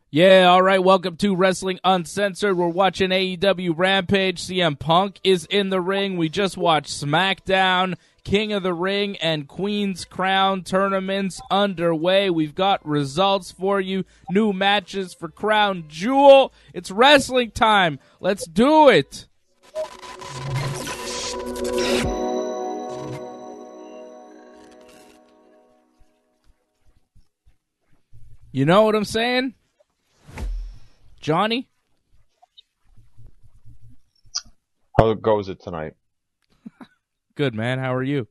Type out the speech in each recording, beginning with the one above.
Yeah, all right. Welcome to Wrestling Uncensored. We're watching AEW Rampage. CM Punk is in the ring. We just watched SmackDown, King of the Ring, and Queen's Crown tournaments underway. We've got results for you, new matches for Crown Jewel. It's wrestling time. Let's do it. You know what I'm saying? Johnny? How goes it tonight? Good, man. How are you?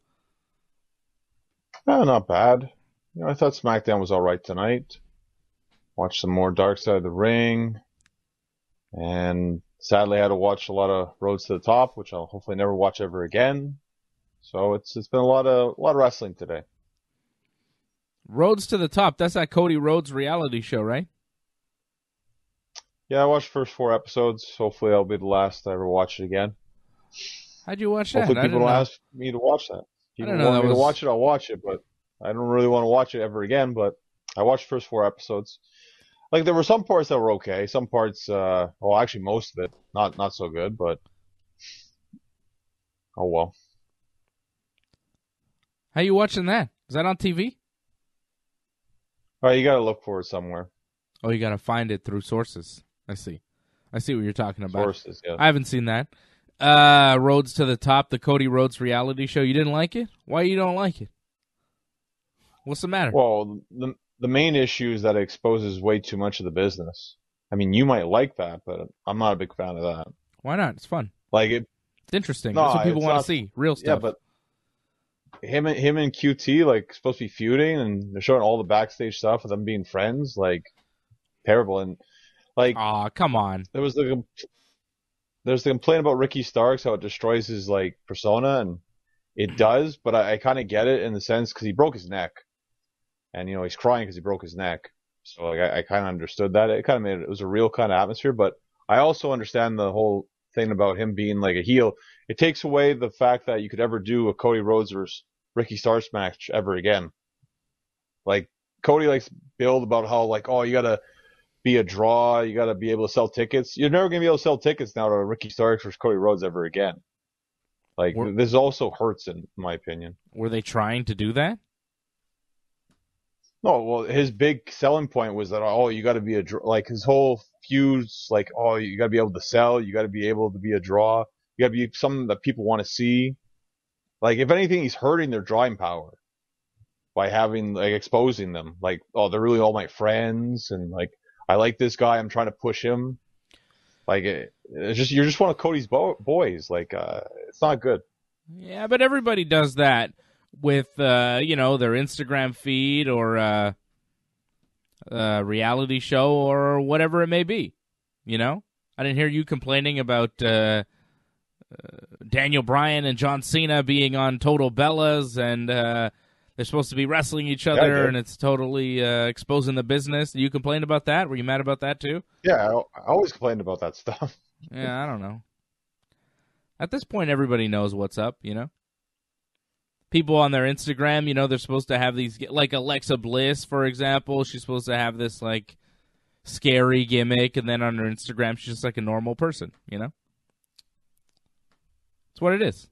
Not bad. I thought SmackDown was all right tonight. Watched some more Dark Side of the Ring, and sadly I had to watch a lot of Roads to the Top, which I'll hopefully never watch ever again. So it's been a lot of wrestling today. Roads to the Top. That's that Cody Rhodes reality show, right? Yeah, I watched the first 4 episodes. Hopefully that'll be the last I ever watch it again. How'd you watch that? Hopefully people don't ask me to watch that. If you want me to watch it, I'll watch it, but I don't really want to watch it ever again. But I watched the first 4 episodes. Like, there were some parts that were okay. Some parts, well, actually most of it, not so good, but oh well. How you watching that? Is that on TV? All right, you gotta look for it somewhere. Oh, you gotta find it through sources. I see what you're talking about. Sources, yeah. I haven't seen that. Roads to the Top, the Cody Rhodes reality show. You didn't like it? Why you don't like it? What's the matter? Well, the main issue is that it exposes way too much of the business. I mean, you might like that, but I'm not a big fan of that. Why not? It's fun. It's interesting. That's what people want to see. Real stuff. Yeah, but him and QT supposed to be feuding, and they're showing all the backstage stuff of them being friends. Terrible. And aw, come on. There's the complaint about Ricky Starks, how it destroys his persona, and it does. But I kind of get it in the sense because he broke his neck, and he's crying because he broke his neck. So I kind of understood that. It kind of it was a real kind of atmosphere. But I also understand the whole thing about him being a heel. It takes away the fact that you could ever do a Cody Rhodes versus Ricky Starks match ever again. Cody likes to build about how oh, you gotta be a draw, you gotta be able to sell tickets. You're never gonna be able to sell tickets now to Ricky Starks versus Cody Rhodes ever again. This also hurts in my opinion. Were they trying to do that? No, well, his big selling point was that, oh, you gotta be a draw. His whole feuds, oh, you gotta be able to sell, you gotta be able to be a draw, you gotta be something that people want to see. If anything, he's hurting their drawing power by having, exposing them. Oh, they're really all my friends, and I like this guy, I'm trying to push him. It's just, you're just one of Cody's boys. It's not good. Yeah, but everybody does that with, their Instagram feed or a reality show or whatever it may be. I didn't hear you complaining about Daniel Bryan and John Cena being on Total Bellas and they're supposed to be wrestling each other and it's totally exposing the business. You complained about that? Were you mad about that too? Yeah, I always complained about that stuff. Yeah, I don't know. At this point, everybody knows what's up, People on their Instagram, they're supposed to have these, Alexa Bliss, for example. She's supposed to have this, scary gimmick, and then on her Instagram, she's just a normal person, It's what it is.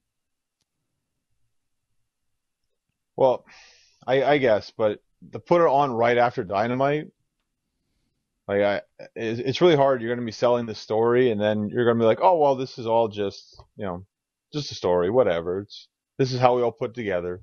Well, I guess, but to put her on right after Dynamite, it's really hard. You're going to be selling the story, and then you're going to be oh, well, this is all just, just a story, whatever. This is how we all put together.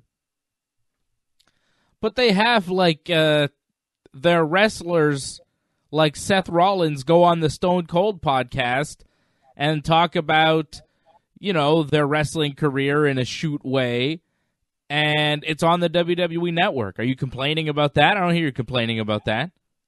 But they have, their wrestlers, like Seth Rollins, go on the Stone Cold podcast and talk about, their wrestling career in a shoot way. And it's on the WWE Network. Are you complaining about that? I don't hear you complaining about that.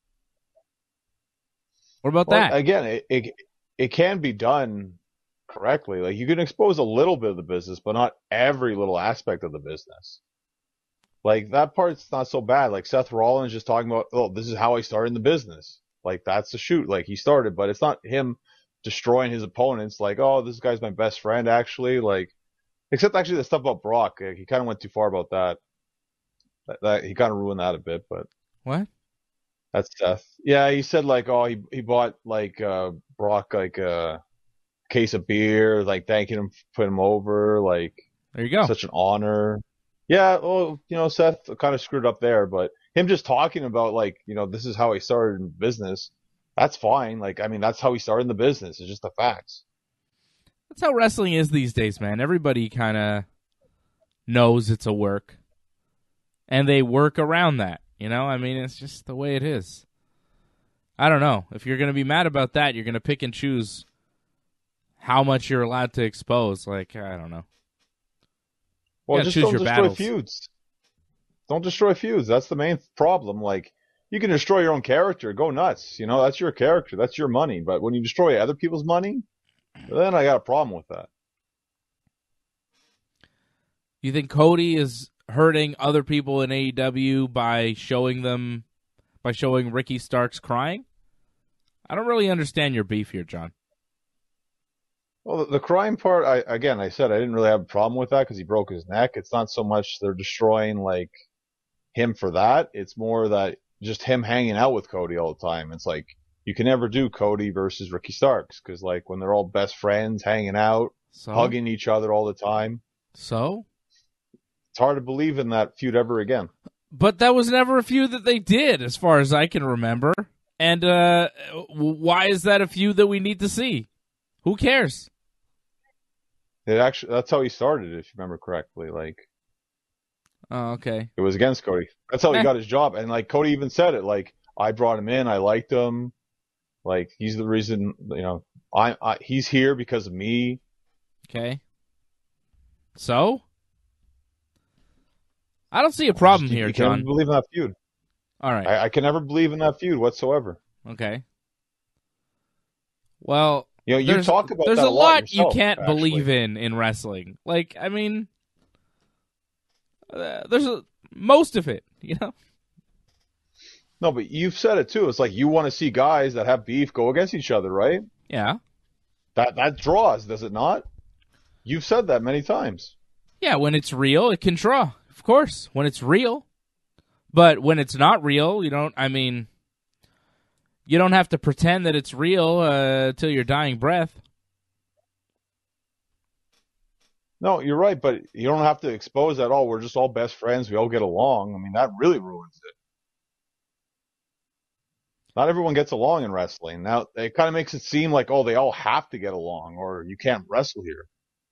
What about that? Again, it can be done correctly. You can expose a little bit of the business, but not every little aspect of the business. That part's not so bad. Seth Rollins just talking about, oh, this is how I started in the business. That's the shoot. He started, but it's not him destroying his opponents. Oh, this guy's my best friend, actually. Except actually the stuff about Brock. He kind of went too far about that. He kind of ruined that a bit, but. What? That's Seth. Yeah, he said like, oh, he bought like Brock like a case of beer, like thanking him for putting him over, like There you go. such an honor. Yeah, well, Seth kind of screwed up there, but him just talking about like, this is how he started in business. That's fine. Like, I mean, that's how he started in the business. It's just the facts. That's how wrestling is these days, man. Everybody kind of knows it's a work, and they work around that. I mean, it's just the way it is. I don't know. If you're going to be mad about that, you're going to pick and choose how much you're allowed to expose. Like, I don't know. Well, just don't destroy feuds. Don't destroy feuds. That's the main problem. Like, you can destroy your own character. Go nuts. That's your character. That's your money. But when you destroy other people's money, then I got a problem with that. You think Cody is hurting other people in AEW by showing Ricky Starks crying? I don't really understand your beef here, John. Well, the crying part, I said I didn't really have a problem with that because he broke his neck. It's not so much they're destroying like him for that. It's more that just him hanging out with Cody all the time. It's like you can never do Cody versus Ricky Starks because like when they're all best friends, hanging out, hugging each other all the time. So? It's hard to believe in that feud ever again. But that was never a feud that they did, as far as I can remember. And why is that a feud that we need to see? Who cares? That's how he started, if you remember correctly. Like, oh, okay. It was against Cody. That's how he got his job. And like Cody even said it. Like, I brought him in. I liked him. Like, he's the reason. He's here because of me. Okay. So? I don't see a problem here, John. I can't believe in that feud. All right. I can never believe in that feud whatsoever. Okay. Well, you talk about there's that a lot yourself, you can't actually. believe in wrestling. Like, I mean, there's most of it, No, but you've said it too. It's like you want to see guys that have beef go against each other, right? Yeah. That draws, does it not? You've said that many times. Yeah, when it's real, it can draw. Of course, when it's real. But when it's not real, you don't have to pretend that it's real till your dying breath. No, you're right, but you don't have to expose that, we're just all best friends, we all get along. I mean, that really ruins it. Not everyone gets along in wrestling. Now, it kind of makes it seem like, they all have to get along, or you can't wrestle here.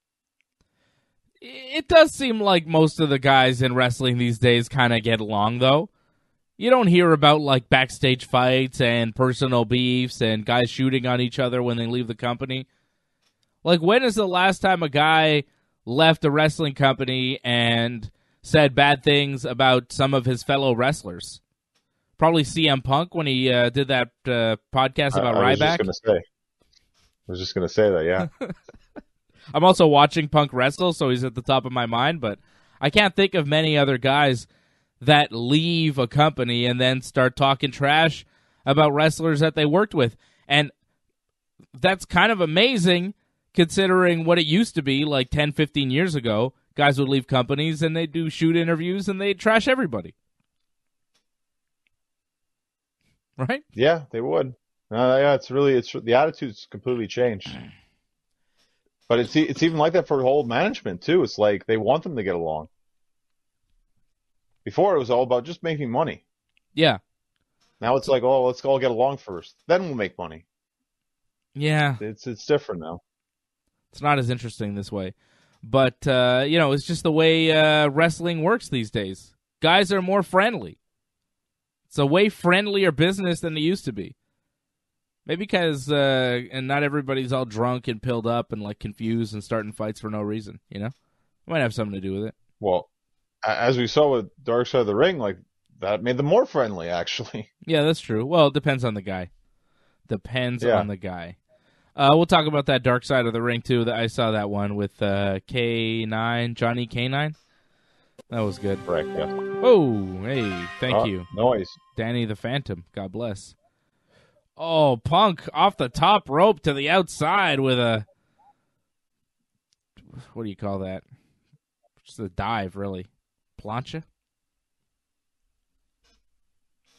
It does seem like most of the guys in wrestling these days kind of get along, though. You don't hear about, like, backstage fights and personal beefs and guys shooting on each other when they leave the company. Like, when is the last time a guy left a wrestling company and said bad things about some of his fellow wrestlers? Probably CM Punk when he did that podcast about Ryback. I was just going to say that, yeah. I'm also watching Punk wrestle, so he's at the top of my mind, but I can't think of many other guys that leave a company and then start talking trash about wrestlers that they worked with. And that's kind of amazing considering what it used to be like 10, 15 years ago. Guys would leave companies and they'd do shoot interviews and they'd trash everybody. Right? Yeah, they would. Yeah, the attitude's completely changed. But it's even like that for the whole management too. It's like they want them to get along. Before it was all about just making money. Yeah. Now it's like, let's all get along first, then we'll make money. Yeah. It's different now. It's not as interesting this way. But it's just the way wrestling works these days. Guys are more friendly. It's a way friendlier business than they used to be. Maybe because and not everybody's all drunk and pilled up and like confused and starting fights for no reason, Might have something to do with it. Well, as we saw with Dark Side of the Ring, like that made them more friendly, actually. Yeah, that's true. Well, it depends on the guy. On the guy. We'll talk about that Dark Side of the Ring too. I saw that one with K9, Johnny K9. That was good. Correct, yeah. Oh, hey, thank you. Noise. Danny the Phantom. God bless. Oh, Punk off the top rope to the outside with a... What do you call that? Just a dive, really. Plancha?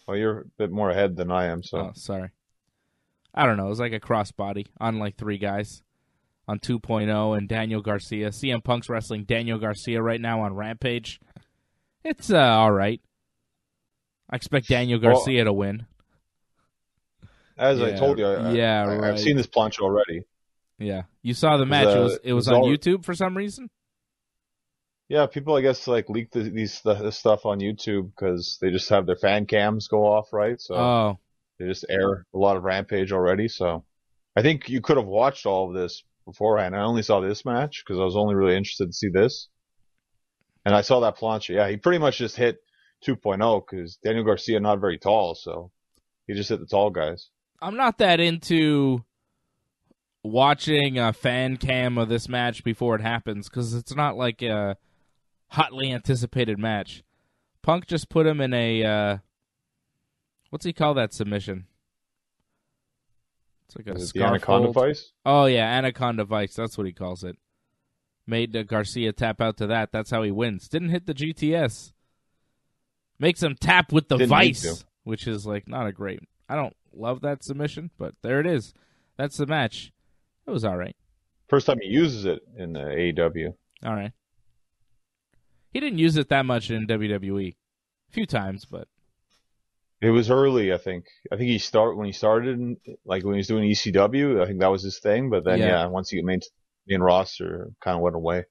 Well, you're a bit more ahead than I am, so. Oh, sorry. I don't know. It was like a crossbody on like 3 guys on 2.0 and Daniel Garcia. CM Punk's wrestling Daniel Garcia right now on Rampage. It's all right. I expect Daniel Garcia to win. As I told you, right. I've seen this plancha already. Yeah, you saw the match. It was on YouTube for some reason. Yeah, people I guess like leak this stuff on YouTube because they just have their fan cams go off, right? So they just air a lot of Rampage already. So I think you could have watched all of this beforehand. I only saw this match because I was only really interested to see this, and I saw that plancha. Yeah, he pretty much just hit 2.0 because Daniel Garcia not very tall, so he just hit the tall guys. I'm not that into watching a fan cam of this match before it happens because it's not like a hotly anticipated match. Punk just put him in a what's he call that submission? It's like a the Anaconda Vice? Oh yeah, Anaconda Vice. That's what he calls it. Made Garcia tap out to that. That's how he wins. Didn't hit the GTS. Makes him tap with the Vice, which is like not a great. I don't love that submission, but there it is. That's the match. It was all right. First time he uses it in AEW. All right. He didn't use it that much in WWE. A few times, but it was early. I think when he started, like when he was doing ECW. I think that was his thing. But then, once he made main roster, it kind of went away.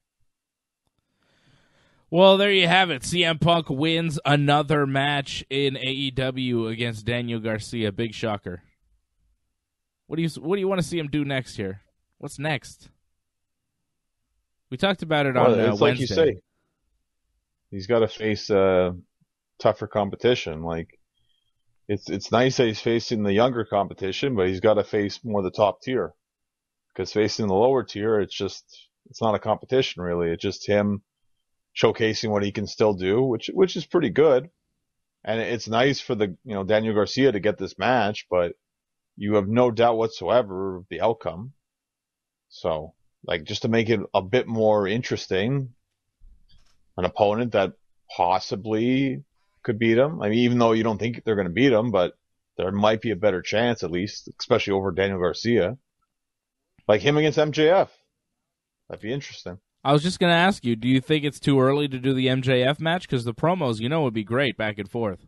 Well, there you have it. CM Punk wins another match in AEW against Daniel Garcia. Big shocker. What do you want to see him do next here? What's next? We talked about it on it's Wednesday. like you say. He's got to face tougher competition. Like it's nice that he's facing the younger competition, but he's got to face more of the top tier. Because facing the lower tier, it's not a competition really. It's just him showcasing what he can still do, which is pretty good. And it's nice for Daniel Garcia to get this match, but you have no doubt whatsoever of the outcome. So, like, just to make it a bit more interesting, an opponent that possibly could beat him. I mean, even though you don't think they're going to beat him, but there might be a better chance at least, especially over Daniel Garcia. Like him against MJF. That'd be interesting. I was just going to ask you, do you think it's too early to do the MJF match? Because the promos, would be great back and forth.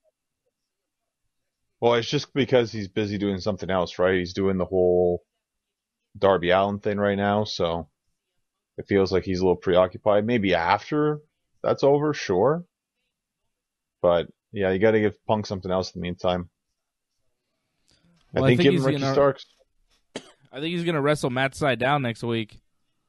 Well, it's just because he's busy doing something else, right? He's doing the whole Darby Allin thing right now, so it feels like he's a little preoccupied. Maybe after that's over, sure. But, yeah, you got to give Punk something else in the meantime. Well, I think give him Ricky Starks. I think he's going to wrestle Matt Sydal next week.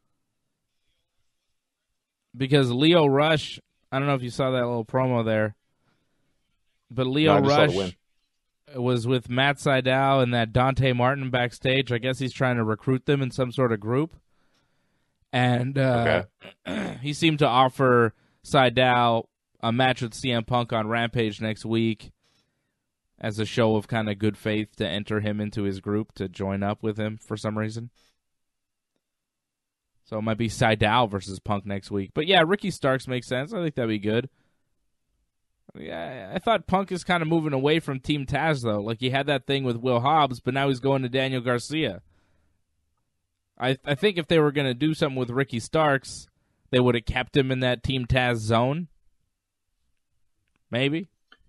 Because Lio Rush, I don't know if you saw that little promo there, but Lio Rush was with Matt Sydal and that Dante Martin backstage. I guess he's trying to recruit them in some sort of group. And he seemed to offer Sydal a match with CM Punk on Rampage next week as a show of kind of good faith to enter him into his group to join up with him for some reason. So it might be Sydal versus Punk next week. But yeah, Ricky Starks makes sense. I think that'd be good. Yeah, I thought Punk is kind of moving away from Team Taz, though. Like, he had that thing with Will Hobbs, but now he's going to Daniel Garcia. I think if they were going to do something with Ricky Starks, they would have kept him in that Team Taz zone. Maybe.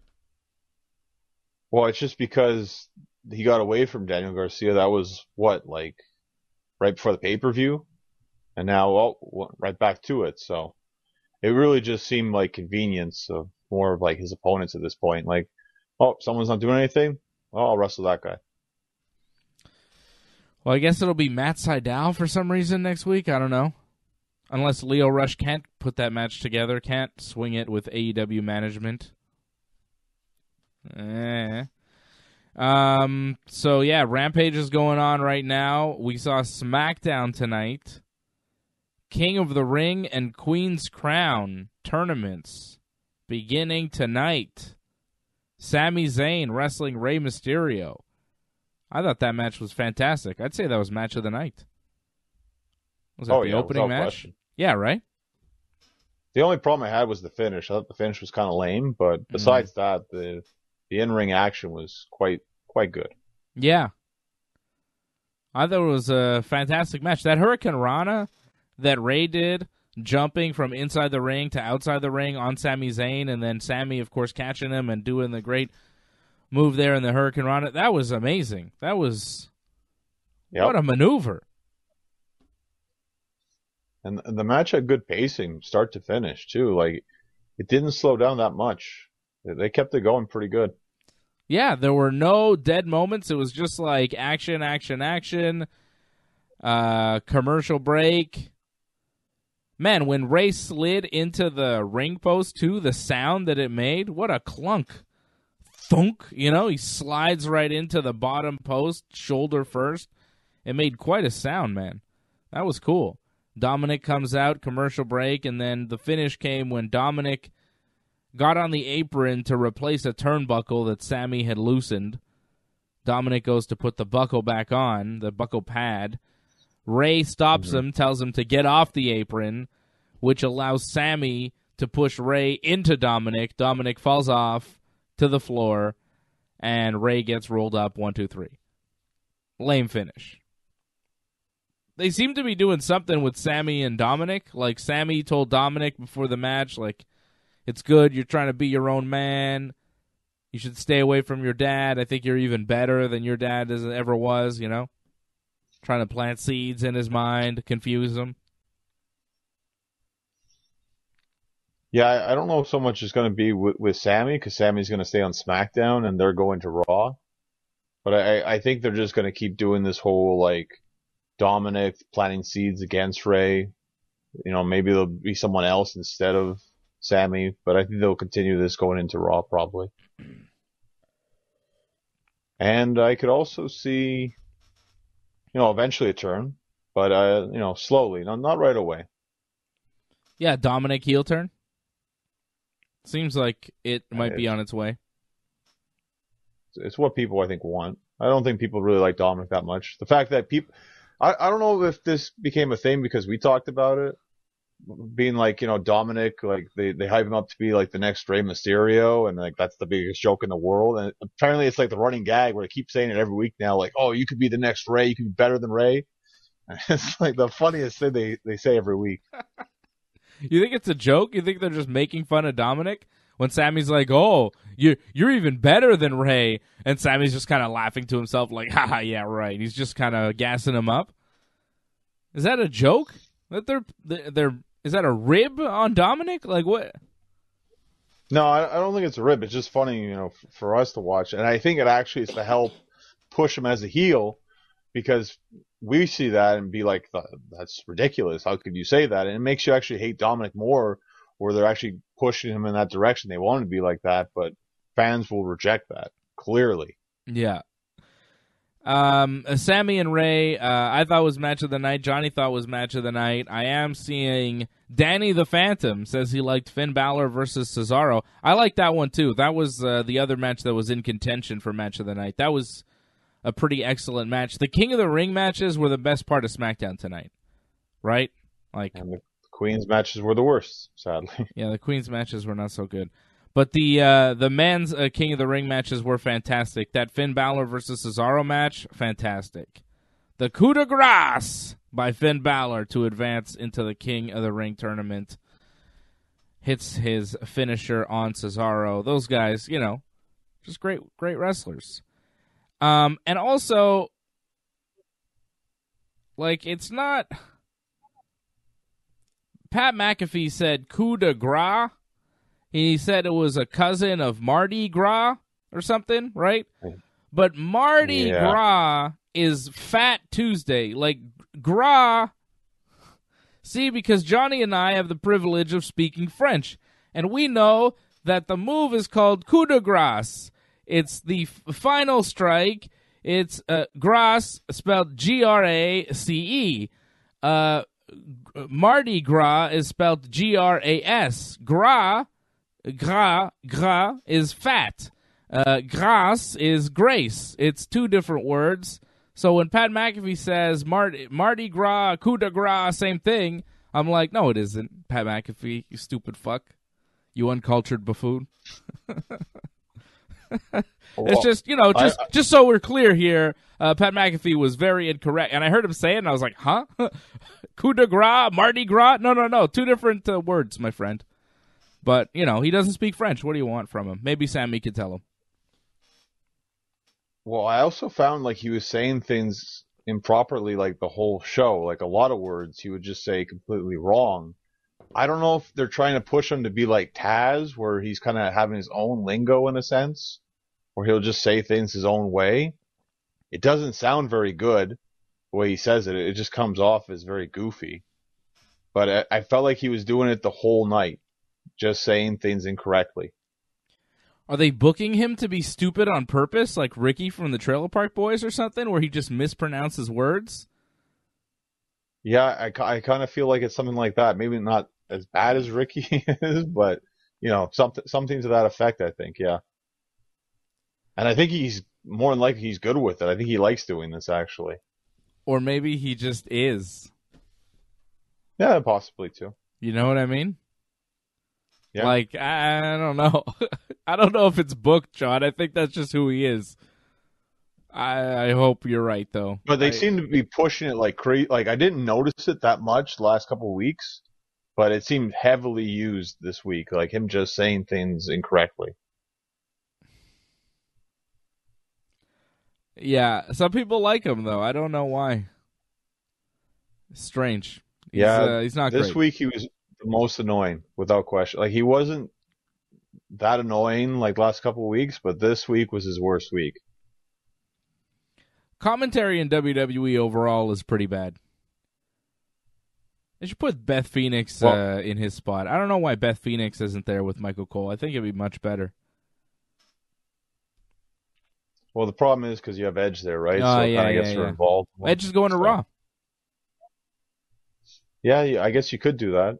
Well, it's just because he got away from Daniel Garcia. That was, right before the pay-per-view? And now, right back to it. So it really just seemed like convenience of more of like his opponents at this point. Like, someone's not doing anything? Oh, I'll wrestle that guy. Well, I guess it'll be Matt Sydal for some reason next week. I don't know. Unless Lio Rush can't put that match together, can't swing it with AEW management. So, yeah, Rampage is going on right now. We saw SmackDown tonight. King of the Ring and Queen's Crown tournaments beginning tonight. Sami Zayn wrestling Rey Mysterio. I thought that match was fantastic. I'd say that was match of the night. Was that the opening match? Question. Yeah, right? The only problem I had was the finish. I thought the finish was kind of lame, but besides that, the the in-ring action was quite good. Yeah. I thought it was a fantastic match. That Hurricane Rana that Ray did, jumping from inside the ring to outside the ring on Sami Zayn, and then Sami, of course, catching him and doing the great move there in the Hurricane Rana, that was amazing. That was what a maneuver. And the match had good pacing, start to finish, too. Like, it didn't slow down that much. They kept it going pretty good. Yeah, there were no dead moments. It was just like action, action, action, commercial break. Man, when Ray slid into the ring post, too, the sound that it made, what a clunk. Thunk, he slides right into the bottom post, shoulder first. It made quite a sound, man. That was cool. Dominic comes out, commercial break, and then the finish came when Dominic got on the apron to replace a turnbuckle that Sami had loosened. Dominic goes to put the buckle back on, the buckle pad. Ray stops him, tells him to get off the apron, which allows Sami to push Ray into Dominic. Dominic falls off to the floor, and Ray gets rolled up 1, 2, 3. Lame finish. They seem to be doing something with Sami and Dominic. Like, Sami told Dominic before the match, like, it's good, you're trying to be your own man. You should stay away from your dad. I think you're even better than your dad ever was, Trying to plant seeds in his mind, confuse him. Yeah, I don't know so much is going to be with Sami, because Sami's going to stay on SmackDown and they're going to Raw. But I think they're just going to keep doing this whole, like, Dominic planting seeds against Ray. Maybe there'll be someone else instead of Sami, but I think they'll continue this going into Raw probably. And I could also see, eventually a turn, but, slowly, not right away. Yeah, Dominic heel turn. Seems like it might be on its way. It's what people, I think, want. I don't think people really like Dominic that much. The fact that people, I don't know if this became a thing because we talked about it, being like, Dominic, like they hype him up to be like the next Rey Mysterio, and like that's the biggest joke in the world. And apparently it's like the running gag where they keep saying it every week now, like, oh, you could be the next Rey, you could be better than Rey. It's like the funniest thing they say every week. You think it's a joke? You think they're just making fun of Dominic? When Sami's like, oh, you're even better than Ray, and Sami's just kind of laughing to himself like, haha, yeah, right. He's just kind of gassing him up. Is that a joke? That is that a rib on Dominic? Like what? No, I don't think it's a rib. It's just funny, for us to watch. And I think it actually is to help push him as a heel, because we see that and be like, that's ridiculous. How could you say that? And it makes you actually hate Dominic more, where they're actually pushing him in that direction. They want him to be like that, but fans will reject that, clearly. Yeah. Sami and Ray, I thought was match of the night. Johnny thought was match of the night. I am seeing Danny the Phantom says he liked Finn Balor versus Cesaro. I like that one too. That was the other match that was in contention for match of the night. That was a pretty excellent match. The King of the Ring matches were the best part of SmackDown tonight, right? And the Queen's matches were the worst, sadly. Yeah, the Queen's matches were not so good. But the men's King of the Ring matches were fantastic. That Finn Balor versus Cesaro match, fantastic. The coup de grace by Finn Balor to advance into the King of the Ring tournament. Hits his finisher on Cesaro. Those guys, just great wrestlers. And also, like, it's not... Pat McAfee said coup de grace. He said it was a cousin of Mardi Gras or something, right? But Mardi Gras is Fat Tuesday. Like, gras... See, because Johnny and I have the privilege of speaking French, and we know that the move is called coup de grace. It's the final strike. It's grace, spelled Grace. Mardi Gras is spelled Gras. Gras is fat. Grace is grace. It's two different words. So when Pat McAfee says Mardi Gras, coup de grace, same thing, I'm like, no, it isn't, Pat McAfee, you stupid fuck. You uncultured buffoon. It's just, just so we're clear here, Pat McAfee was very incorrect. And I heard him say it, and I was like, huh? Coup de grace, Mardi Gras? No. 2 different words, my friend. But, he doesn't speak French. What do you want from him? Maybe Sammy could tell him. Well, I also found like he was saying things improperly like the whole show. Like a lot of words he would just say completely wrong. I don't know if they're trying to push him to be like Taz, where he's kind of having his own lingo in a sense, where he'll just say things his own way. It doesn't sound very good the way he says it. It just comes off as very goofy. But I felt like he was doing it the whole night, just saying things incorrectly. Are they booking him to be stupid on purpose, like Ricky from the Trailer Park Boys or something, where he just mispronounces words? Yeah, I kind of feel like it's something like that. Maybe not as bad as Ricky is, but something to that effect. I think, yeah. And I think he's more than likely he's good with it. I think he likes doing this actually. Or maybe he just is. Yeah, possibly too. You know what I mean? Yeah. Like, I don't know. I don't know if it's booked, John. I think that's just who he is. I hope you're right, though. But they seem to be pushing it like crazy. Like, I didn't notice it that much the last couple of weeks, but it seemed heavily used this week. Like him just saying things incorrectly. Yeah, some people like him, though. I don't know why. Strange. He's not this great. Week he was the most annoying, without question. Like, he wasn't that annoying like last couple of weeks, but this week was his worst week. Commentary in WWE overall is pretty bad. They should put Beth Phoenix in his spot. I don't know why Beth Phoenix isn't there with Michael Cole. I think it'd be much better. Well, the problem is because you have Edge there, right? So it kind of gets her involved. Edge is going to Raw. Yeah, I guess you could do that.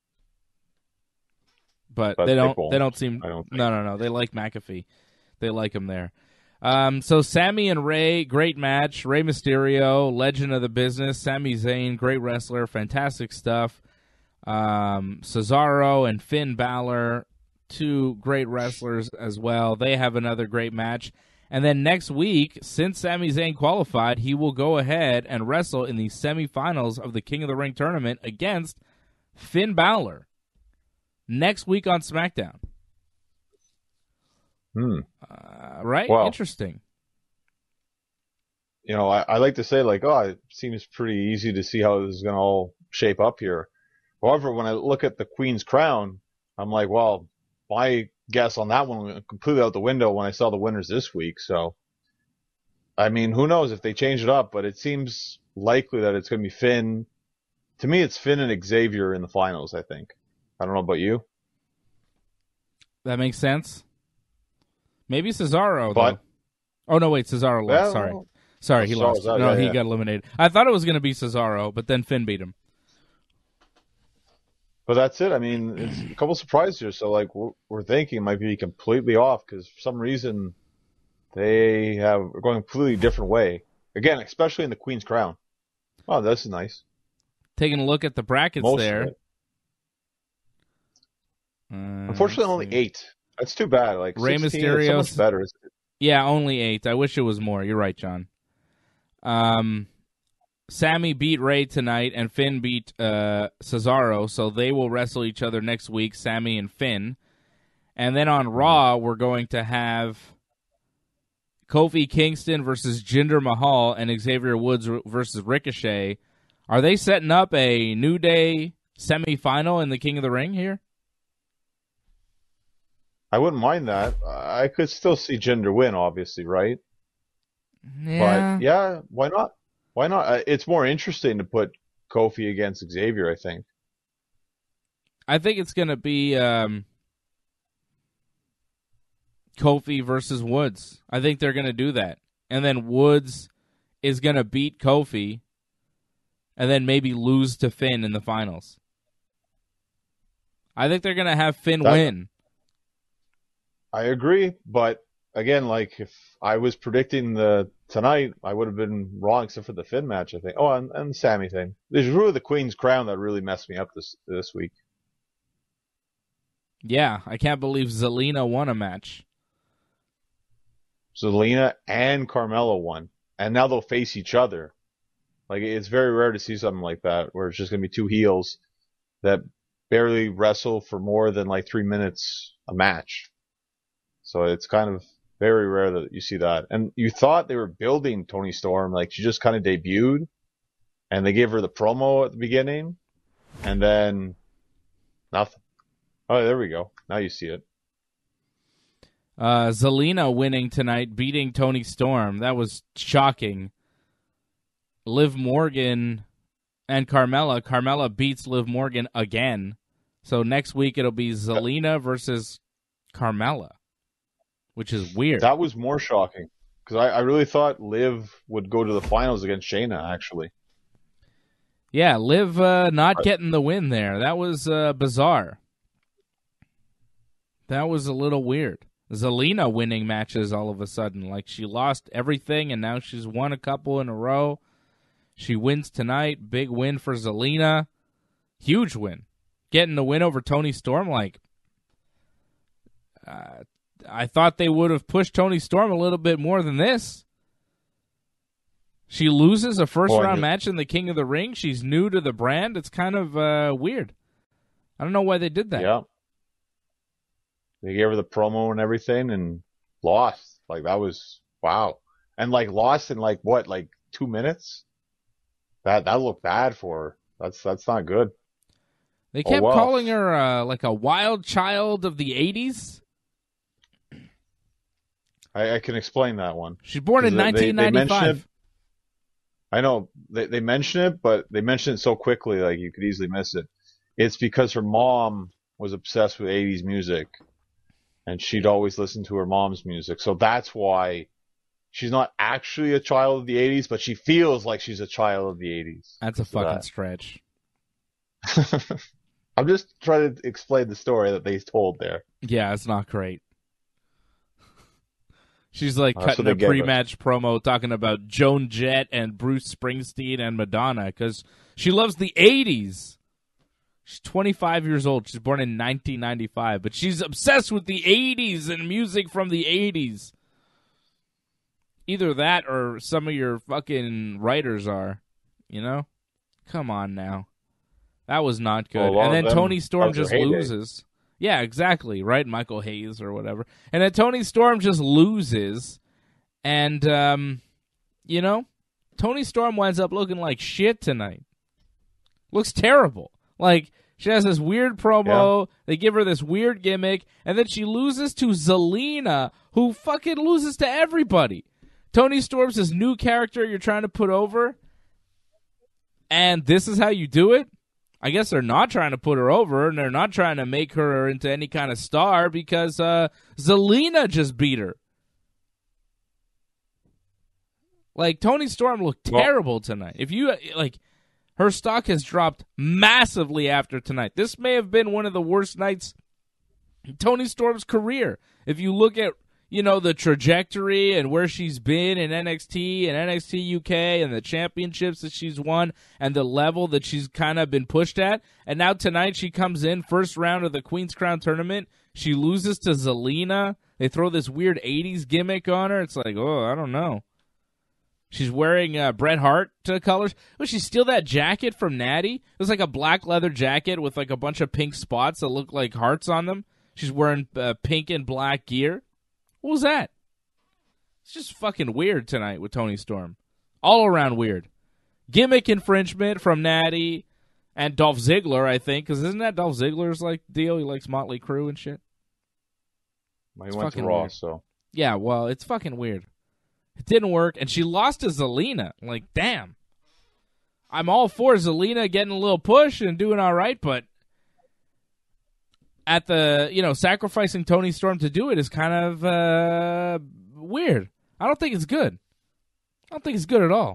But they don't seem. No. They like McAfee. They like him there. So Sammy and Rey, great match. Rey Mysterio, legend of the business. Sami Zayn, great wrestler, fantastic stuff. Cesaro and Finn Balor, 2 great wrestlers as well. They have another great match. And then next week, since Sami Zayn qualified, he will go ahead and wrestle in the semifinals of the King of the Ring tournament against Finn Balor next week on SmackDown. Right? Wow. Interesting. I like to say, like, it seems pretty easy to see how this is going to all shape up here. However, when I look at the Queen's Crown, I'm like, well, my guess on that one went completely out the window when I saw the winners this week. So, I mean, who knows if they change it up, but it seems likely that it's going to be Finn. To me, it's Finn and Xavier in the finals, I think. I don't know about you. That makes sense. Maybe Cesaro, but, though. Oh, no, wait, Cesaro lost. Sorry, he lost. He got eliminated. I thought it was going to be Cesaro, but then Finn beat him. But that's it. I mean, it's a couple surprises here. So, like, we're thinking it might be completely off because for some reason they are going a completely different way. Again, especially in the Queen's Crown. Oh, this is nice. Taking a look at the brackets there. Unfortunately, only 8. That's too bad. Like, Rey 16 Mysterio, is so much better. Yeah, only 8. I wish it was more. You're right, John. Sammy beat Rey tonight, and Finn beat Cesaro, so they will wrestle each other next week, Sammy and Finn. And then on Raw, we're going to have Kofi Kingston versus Jinder Mahal and Xavier Woods versus Ricochet. Are they setting up a New Day semifinal in the King of the Ring here? I wouldn't mind that. I could still see Jinder win, obviously, right? Yeah. But, yeah, why not? Why not? It's more interesting to put Kofi against Xavier, I think. I think it's going to be Kofi versus Woods. I think they're going to do that. And then Woods is going to beat Kofi and then maybe lose to Finn in the finals. I think they're going to have Finn win. I agree, but again, like, if I was predicting tonight, I would have been wrong except for the Finn match, I think. Oh, and the Sammy thing. There's really the Queen's Crown that really messed me up this week. Yeah, I can't believe Zelina won a match. Zelina and Carmella won, and now they'll face each other. Like, it's very rare to see something like that, where it's just gonna be two heels that barely wrestle for more than like 3 minutes a match. So it's kind of very rare that you see that. And you thought they were building Toni Storm, like she just kind of debuted, and they gave her the promo at the beginning, and then nothing. Oh, there we go. Now you see it. Zelina winning tonight, beating Toni Storm. That was shocking. Liv Morgan and Carmella. Carmella beats Liv Morgan again. So next week it'll be Zelina versus Carmella, which is weird. That was more shocking, because I really thought Liv would go to the finals against Shayna, actually. Yeah, Liv not getting the win there. That was bizarre. That was a little weird. Zelina winning matches all of a sudden. Like, she lost everything, and now she's won a couple in a row. She wins tonight. Big win for Zelina. Huge win. Getting the win over Toni Storm. Like, I thought they would have pushed Toni Storm a little bit more than this. She loses a first-round match in the King of the Ring. She's new to the brand. It's kind of weird. I don't know why they did that. Yeah. They gave her the promo and everything and lost. Like, that was, wow. And, like, lost in, like, what, like 2 minutes? That looked bad for her. That's not good. They kept calling her, like, a wild child of the 80s. I can explain that one. She's born in 1995. I know. They mention it, but they mention it so quickly, like, you could easily miss it. It's because her mom was obsessed with 80s music, and she'd always listen to her mom's music. So that's why she's not actually a child of the 80s, but she feels like she's a child of the 80s. That's a fucking stretch. I'm just trying to explain the story that they told there. Yeah, it's not great. She's like cutting a pre-match promo talking about Joan Jett and Bruce Springsteen and Madonna because she loves the 80s. She's 25 years old. She's born in 1995, but she's obsessed with the 80s and music from the 80s. Either that or some of your fucking writers are, you know? Come on now. That was not good. Well, and then Toni Storm just loses. Yeah, exactly, right? Michael Hayes or whatever. And then Toni Storm just loses. And, you know, Toni Storm winds up looking like shit tonight. Looks terrible. Like, she has this weird promo. Yeah. They give her this weird gimmick. And then she loses to Zelina, who fucking loses to everybody. Toni Storm's this new character you're trying to put over. And this is how you do it? I guess they're not trying to put her over, and they're not trying to make her into any kind of star because Zelina just beat her. Like, Toni Storm looked terrible tonight. If you, like, her stock has dropped massively after tonight. This may have been one of the worst nights in Toni Storm's career. If you look at, you know, the trajectory and where she's been in NXT and NXT UK and the championships that she's won and the level that she's kind of been pushed at. And now tonight she comes in, first round of the Queen's Crown tournament. She loses to Zelina. They throw this weird 80s gimmick on her. It's like, oh, I don't know. She's wearing Bret Hart colors. Did she steal that jacket from Natty? It was like a black leather jacket with like a bunch of pink spots that look like hearts on them. She's wearing pink and black gear. What was that? It's just fucking weird tonight with Toni Storm. All around weird. Gimmick infringement from Natty and Dolph Ziggler, I think, because isn't that Dolph Ziggler's like deal? He likes Motley Crue and shit. Well, he went to Raw, so. Yeah, well, it's fucking weird. It didn't work, and she lost to Zelina. Like, damn. I'm all for Zelina getting a little push and doing all right, but at the, you know, sacrificing Toni Storm to do it is kind of weird. I don't think it's good. I don't think it's good at all.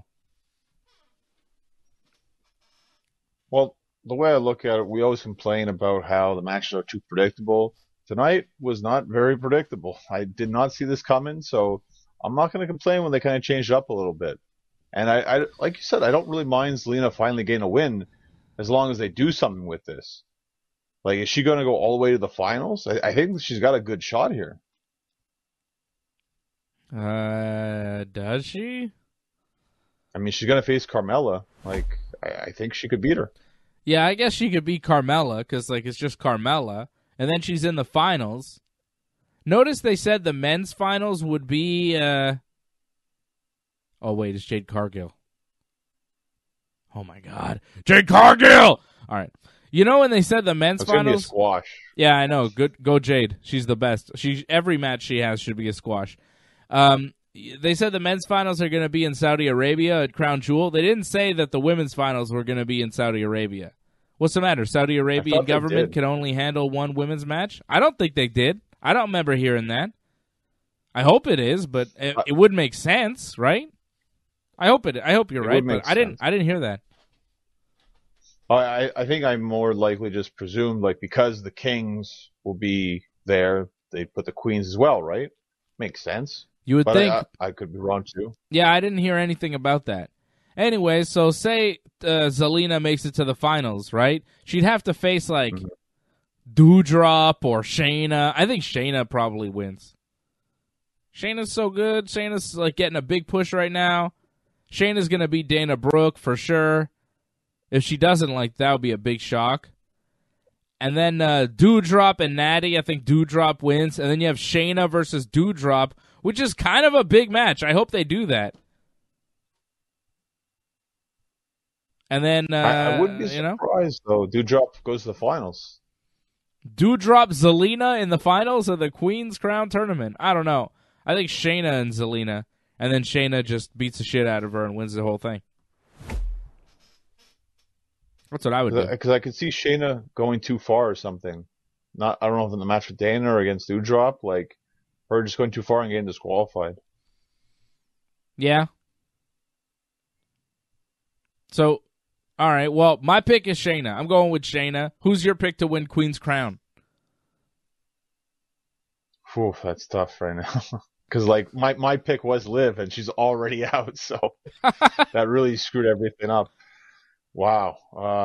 Well, the way I look at it, we always complain about how the matches are too predictable. Tonight was not very predictable. I did not see this coming, so I'm not going to complain when they kind of changed it up a little bit. And I like you said, I don't really mind Zelina finally getting a win as long as they do something with this. Like, is she going to go all the way to the finals? I think she's got a good shot here. Does she? I mean, she's gonna face Carmella. Like, I think she could beat her. Yeah, I guess she could beat Carmella because like it's just Carmella, and then she's in the finals. Notice they said the men's finals would be. Oh wait, it's Jade Cargill. Oh my God, Jade Cargill! All right, you know when they said the men's It's gonna be a finals? squash. Yeah, I know. Good, go Jade. She's the best. Every match she has should be a squash. They said the men's finals are going to be in Saudi Arabia at Crown Jewel. They didn't say that the women's finals were going to be in Saudi Arabia. What's the matter? Saudi Arabian government can only handle one women's match? I don't think they did. I don't remember hearing that. I hope it is, but it would make sense, right? I hope you're right, but I didn't hear that. I think I more likely just presumed, like, because the Kings will be there, they put the Queens as well, right? Makes sense. You would think. I could be wrong, too. Yeah, I didn't hear anything about that. Anyway, so say Zelina makes it to the finals, right? She'd have to face, like, Doudrop or Shayna. I think Shayna probably wins. Shayna's so good. Shayna's, like, getting a big push right now. Shayna's going to beat Dana Brooke for sure. If she doesn't, like, that would be a big shock. And then Doudrop and Natty, I think Doudrop wins. And then you have Shayna versus Doudrop, which is kind of a big match. I hope they do that. And then, I wouldn't be surprised, though. Doudrop goes to the finals. Doudrop Zelina in the finals of the Queen's Crown tournament. I don't know. I think Shayna and Zelina. And then Shayna just beats the shit out of her and wins the whole thing. That's what I would do. Because I could see Shayna going too far or something. I don't know if in the match with Dana or against Doudrop, like, her just going too far and getting disqualified. Yeah. So, all right. Well, my pick is Shayna. I'm going with Shayna. Who's your pick to win Queen's Crown? Whew, that's tough right now. Because, like, my pick was Liv, and she's already out, so that really screwed everything up. Wow.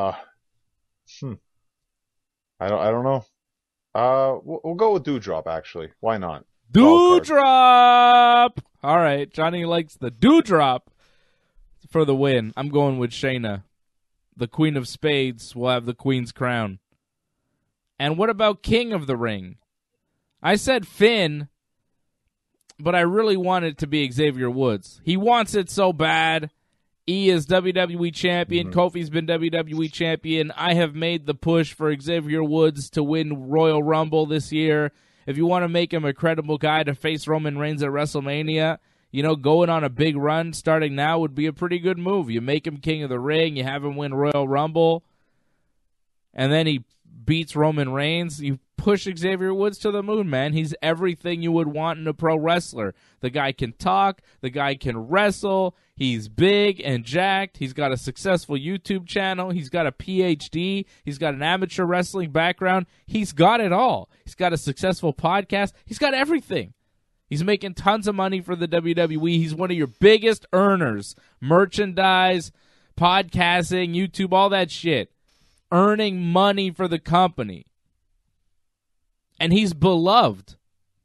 I don't know. We'll go with Doudrop, actually. Why not? Doudrop! All right. Johnny likes the Doudrop for the win. I'm going with Shayna. The Queen of Spades will have the Queen's Crown. And what about King of the Ring? I said Finn, but I really want it to be Xavier Woods. He wants it so bad. E is WWE champion. Kofi's been WWE champion. I have made the push for Xavier Woods to win Royal Rumble this year. If you want to make him a credible guy to face Roman Reigns at WrestleMania, going on a big run starting now would be a pretty good move. You make him King of the Ring. You have him win Royal Rumble. And then he beats Roman Reigns. You push Xavier Woods to the moon, man. He's everything you would want in a pro wrestler. The guy can talk. The guy can wrestle. He's big and jacked. He's got a successful YouTube channel. He's got a PhD. He's got an amateur wrestling background. He's got it all. He's got a successful podcast. He's got everything. He's making tons of money for the WWE. He's one of your biggest earners. Merchandise, podcasting, YouTube, all that shit. Earning money for the company. And he's beloved.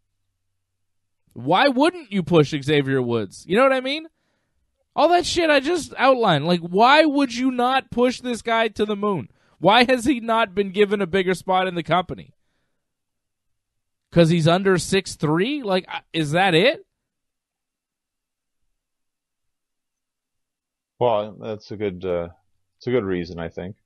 Why wouldn't you push Xavier Woods? You know what I mean? All that shit I just outlined. Like, why would you not push this guy to the moon? Why has he not been given a bigger spot in the company? Because he's under 6'3"? Like, is that it? Well, that's a good reason, I think.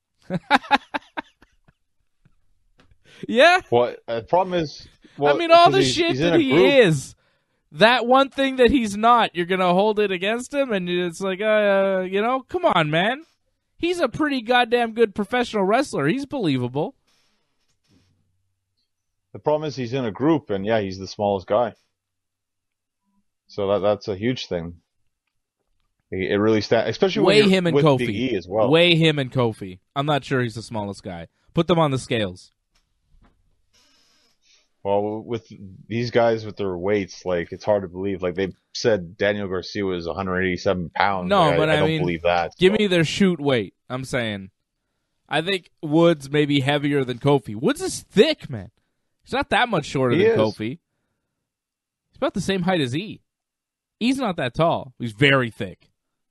Yeah? Well, the problem is... Well, I mean, all the shit that he is. That one thing that he's not, you're going to hold it against him, and it's like, come on, man. He's a pretty goddamn good professional wrestler. He's believable. The problem is he's in a group, and yeah, he's the smallest guy. So that's a huge thing. It really stands, especially when him and with Kofi. Big E as well. Weigh him and Kofi. I'm not sure he's the smallest guy. Put them on the scales. Well, with these guys with their weights, like, it's hard to believe. Like, they said Daniel Garcia was 187 pounds. No, like, but I don't mean, believe that. Give me their shoot weight, I'm saying. I think Woods may be heavier than Kofi. Woods is thick, man. He's not that much shorter than Kofi. He's about the same height as E. E's not that tall. He's very thick.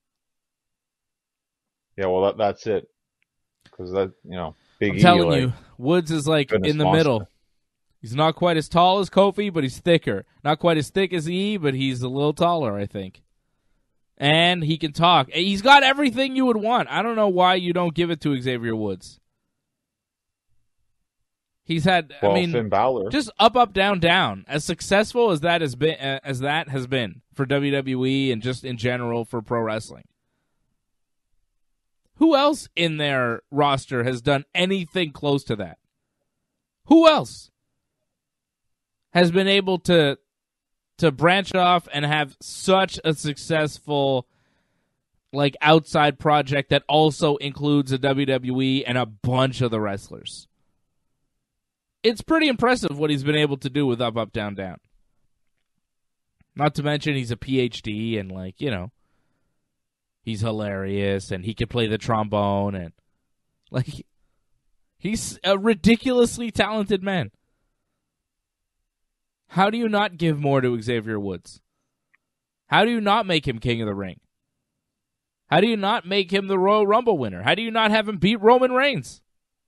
Yeah, well, that's it. Because that, Big I'm E. telling you, Woods is like goodness in the monster. middle. He's not quite as tall as Kofi, but he's thicker. Not quite as thick as E, but he's a little taller, I think. And he can talk. He's got everything you would want. I don't know why you don't give it to Xavier Woods. He's had, Finn Balor. just up, down, down. As successful as that has been for WWE and just in general for pro wrestling. Who else in their roster has done anything close to that? Who else has been able to branch off and have such a successful outside project that also includes a WWE and a bunch of the wrestlers? It's pretty impressive what he's been able to do with up, down, down. Not to mention he's a PhD and he's hilarious and he can play the trombone and he's a ridiculously talented man. How do you not give more to Xavier Woods? How do you not make him King of the Ring? How do you not make him the Royal Rumble winner? How do you not have him beat Roman Reigns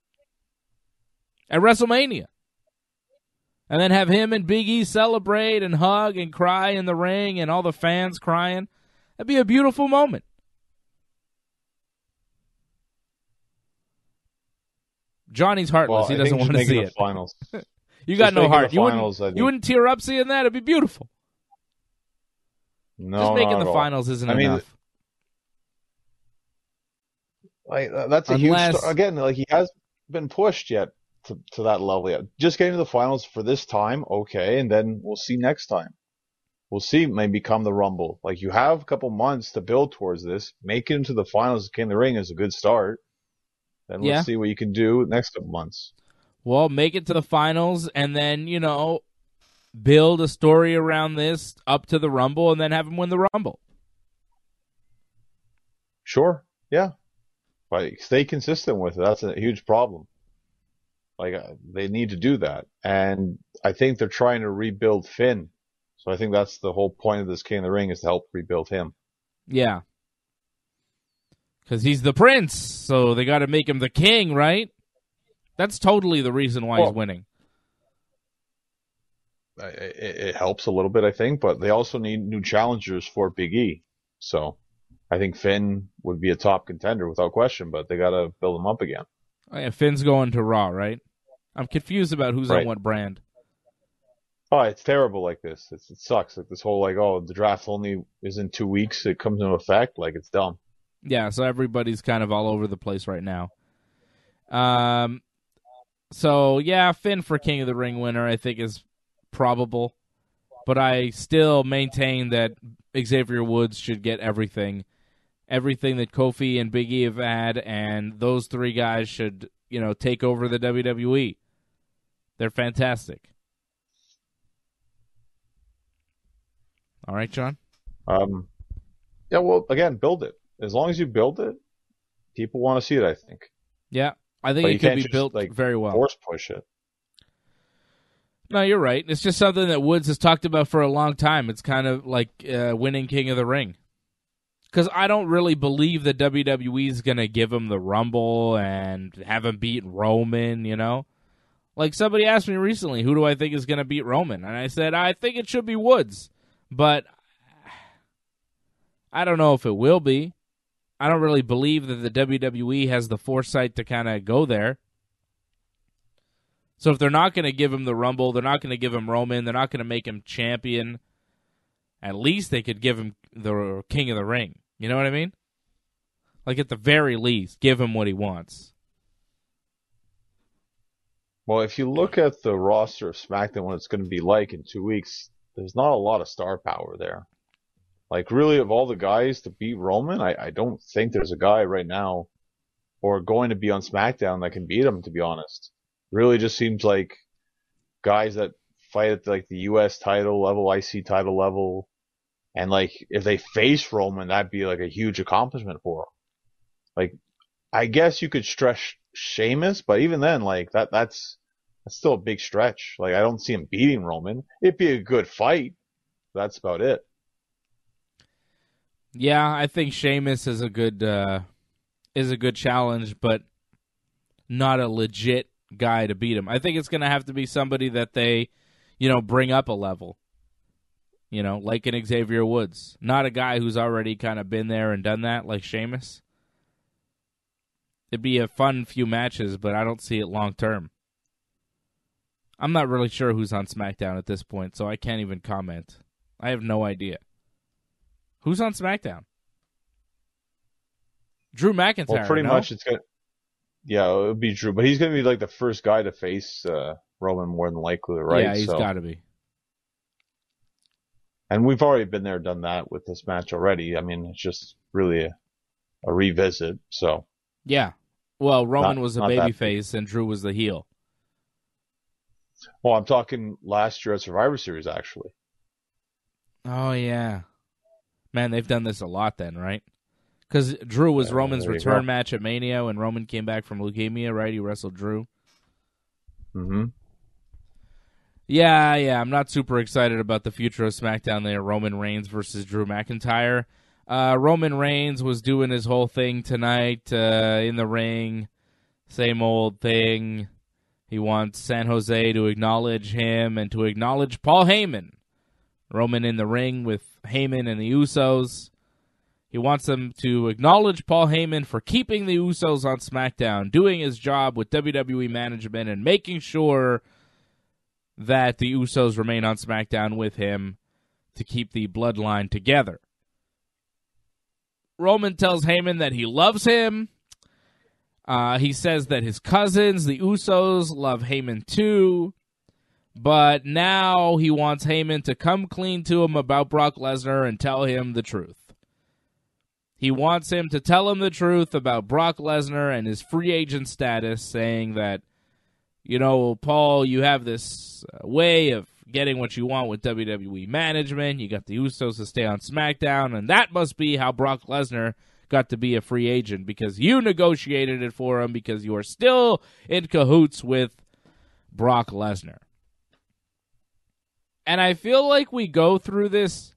at WrestleMania? And then have him and Big E celebrate and hug and cry in the ring and all the fans crying? That'd be a beautiful moment. Johnny's heartless. He doesn't want to see it. Finals. You got no heart. You finals, wouldn't tear up seeing that? It'd be beautiful. No, just making not the at finals isn't all. enough. That's a huge again. He hasn't been pushed yet to that level yet. Just getting to the finals for this time, okay, and then we'll see next time. We'll see. Maybe come the Rumble. You have a couple months to build towards this. Make it into the finals of King of the Ring is a good start. Then let's see what you can do next couple months. Well, make it to the finals and then, build a story around this up to the Rumble and then have him win the Rumble. Sure, yeah. But stay consistent with it. That's a huge problem. They need to do that. And I think they're trying to rebuild Finn. So I think that's the whole point of this King of the Ring is to help rebuild him. Yeah. Because he's the prince, so they got to make him the king, right? That's totally the reason why he's winning. It helps a little bit, I think, but they also need new challengers for Big E. So I think Finn would be a top contender without question, but they got to build him up again. Oh, yeah, Finn's going to Raw, right? I'm confused about who's on what brand. Oh, it's terrible like this. It sucks. This whole the draft only is in 2 weeks. It comes into effect. It's dumb. Yeah, so everybody's kind of all over the place right now. So, yeah, Finn for King of the Ring winner I think is probable. But I still maintain that Xavier Woods should get everything. Everything that Kofi and Big E have had, and those three guys should, take over the WWE. They're fantastic. All right, John? Yeah, well, again, build it. As long as you build it, people want to see it, I think. Yeah, I think it could be built very well. Force push it. No, you're right. It's just something that Woods has talked about for a long time. It's kind of like winning King of the Ring. Because I don't really believe that WWE is going to give him the Rumble and have him beat Roman, Somebody asked me recently, who do I think is going to beat Roman? And I said, I think it should be Woods. But I don't know if it will be. I don't really believe that the WWE has the foresight to kind of go there. So if they're not going to give him the Rumble, they're not going to give him Roman, they're not going to make him champion, at least they could give him the King of the Ring. You know what I mean? At the very least, give him what he wants. Well, if you look at the roster of SmackDown, what it's going to be like in 2 weeks, there's not a lot of star power there. Really, of all the guys to beat Roman, I don't think there's a guy right now or going to be on SmackDown that can beat him, to be honest. Really just seems like guys that fight at the US title level, IC title level, and if they face Roman, that'd be a huge accomplishment for him. I guess you could stretch Sheamus, but even then, that's still a big stretch. I don't see him beating Roman. It'd be a good fight. That's about it. Yeah, I think Sheamus is a good challenge, but not a legit guy to beat him. I think it's going to have to be somebody that they, bring up a level. Like an Xavier Woods. Not a guy who's already kind of been there and done that like Sheamus. It'd be a fun few matches, but I don't see it long term. I'm not really sure who's on SmackDown at this point, so I can't even comment. I have no idea. Who's on SmackDown? Drew McIntyre. Well, pretty much it's going to... Yeah, it would be Drew, but he's going to be like the first guy to face Roman more than likely, right? Yeah, he's got to be. And we've already been there, done that with this match already. I mean, it's just really a revisit. So yeah, well, Roman was a babyface and Drew was the heel. Well, I'm talking last year at Survivor Series, actually. Oh yeah, man, they've done this a lot then, right? Because Drew was Roman's return match at Mania when Roman came back from leukemia, right? He wrestled Drew. Mm-hmm. Yeah, I'm not super excited about the future of SmackDown there. Roman Reigns versus Drew McIntyre. Roman Reigns was doing his whole thing tonight in the ring. Same old thing. He wants San Jose to acknowledge him and to acknowledge Paul Heyman. Roman in the ring with Heyman and the Usos. He wants them to acknowledge Paul Heyman for keeping the Usos on SmackDown, doing his job with WWE management and making sure that the Usos remain on SmackDown with him to keep the bloodline together. Roman tells Heyman that he loves him. He says that his cousins, the Usos, love Heyman too. But now he wants Heyman to come clean to him about Brock Lesnar and tell him the truth. He wants him to tell him the truth about Brock Lesnar and his free agent status, saying that, Paul, you have this way of getting what you want with WWE management. You got the Usos to stay on SmackDown, and that must be how Brock Lesnar got to be a free agent, because you negotiated it for him, because you are still in cahoots with Brock Lesnar. And I feel like we go through this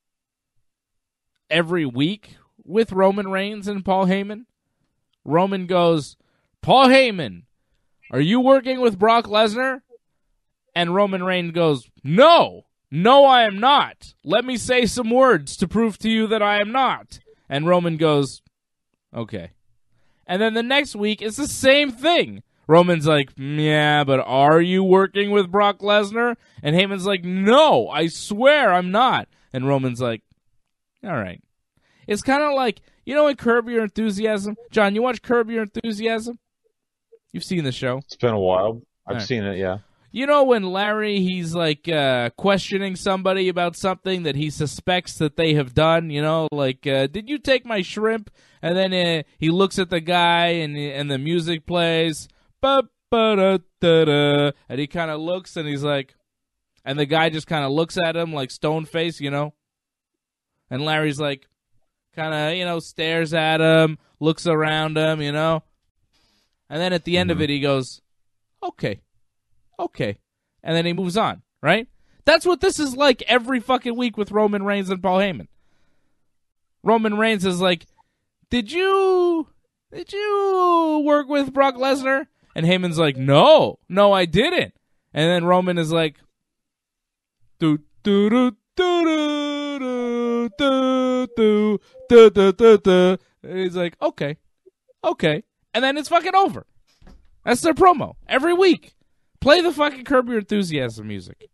every week with Roman Reigns and Paul Heyman. Roman goes, Paul Heyman, are you working with Brock Lesnar? And Roman Reigns goes, No, I am not. Let me say some words to prove to you that I am not. And Roman goes, okay. And then the next week, it's the same thing. Roman's like, yeah, but are you working with Brock Lesnar? And Heyman's like, no, I swear I'm not. And Roman's like, all right. It's kind of like, in Curb Your Enthusiasm? John, you watch Curb Your Enthusiasm? You've seen the show. It's been a while. I've seen it, yeah. When Larry, he's like questioning somebody about something that he suspects that they have done, did you take my shrimp? And then he looks at the guy and the music plays, ba-ba-da-da-da, and he kind of looks and he's like, and the guy just kind of looks at him like stone face, and Larry's like, kind of, stares at him, looks around him, and then at the end of it, he goes, okay. And then he moves on, right? That's what this is like every fucking week with Roman Reigns and Paul Heyman. Roman Reigns is like, did you work with Brock Lesnar? And Heyman's like, no, I didn't. And then Roman is like, do do do do do do do do do do do. And he's like, okay. And then it's fucking over. That's their promo every week. Play the fucking Curb Your Enthusiasm music.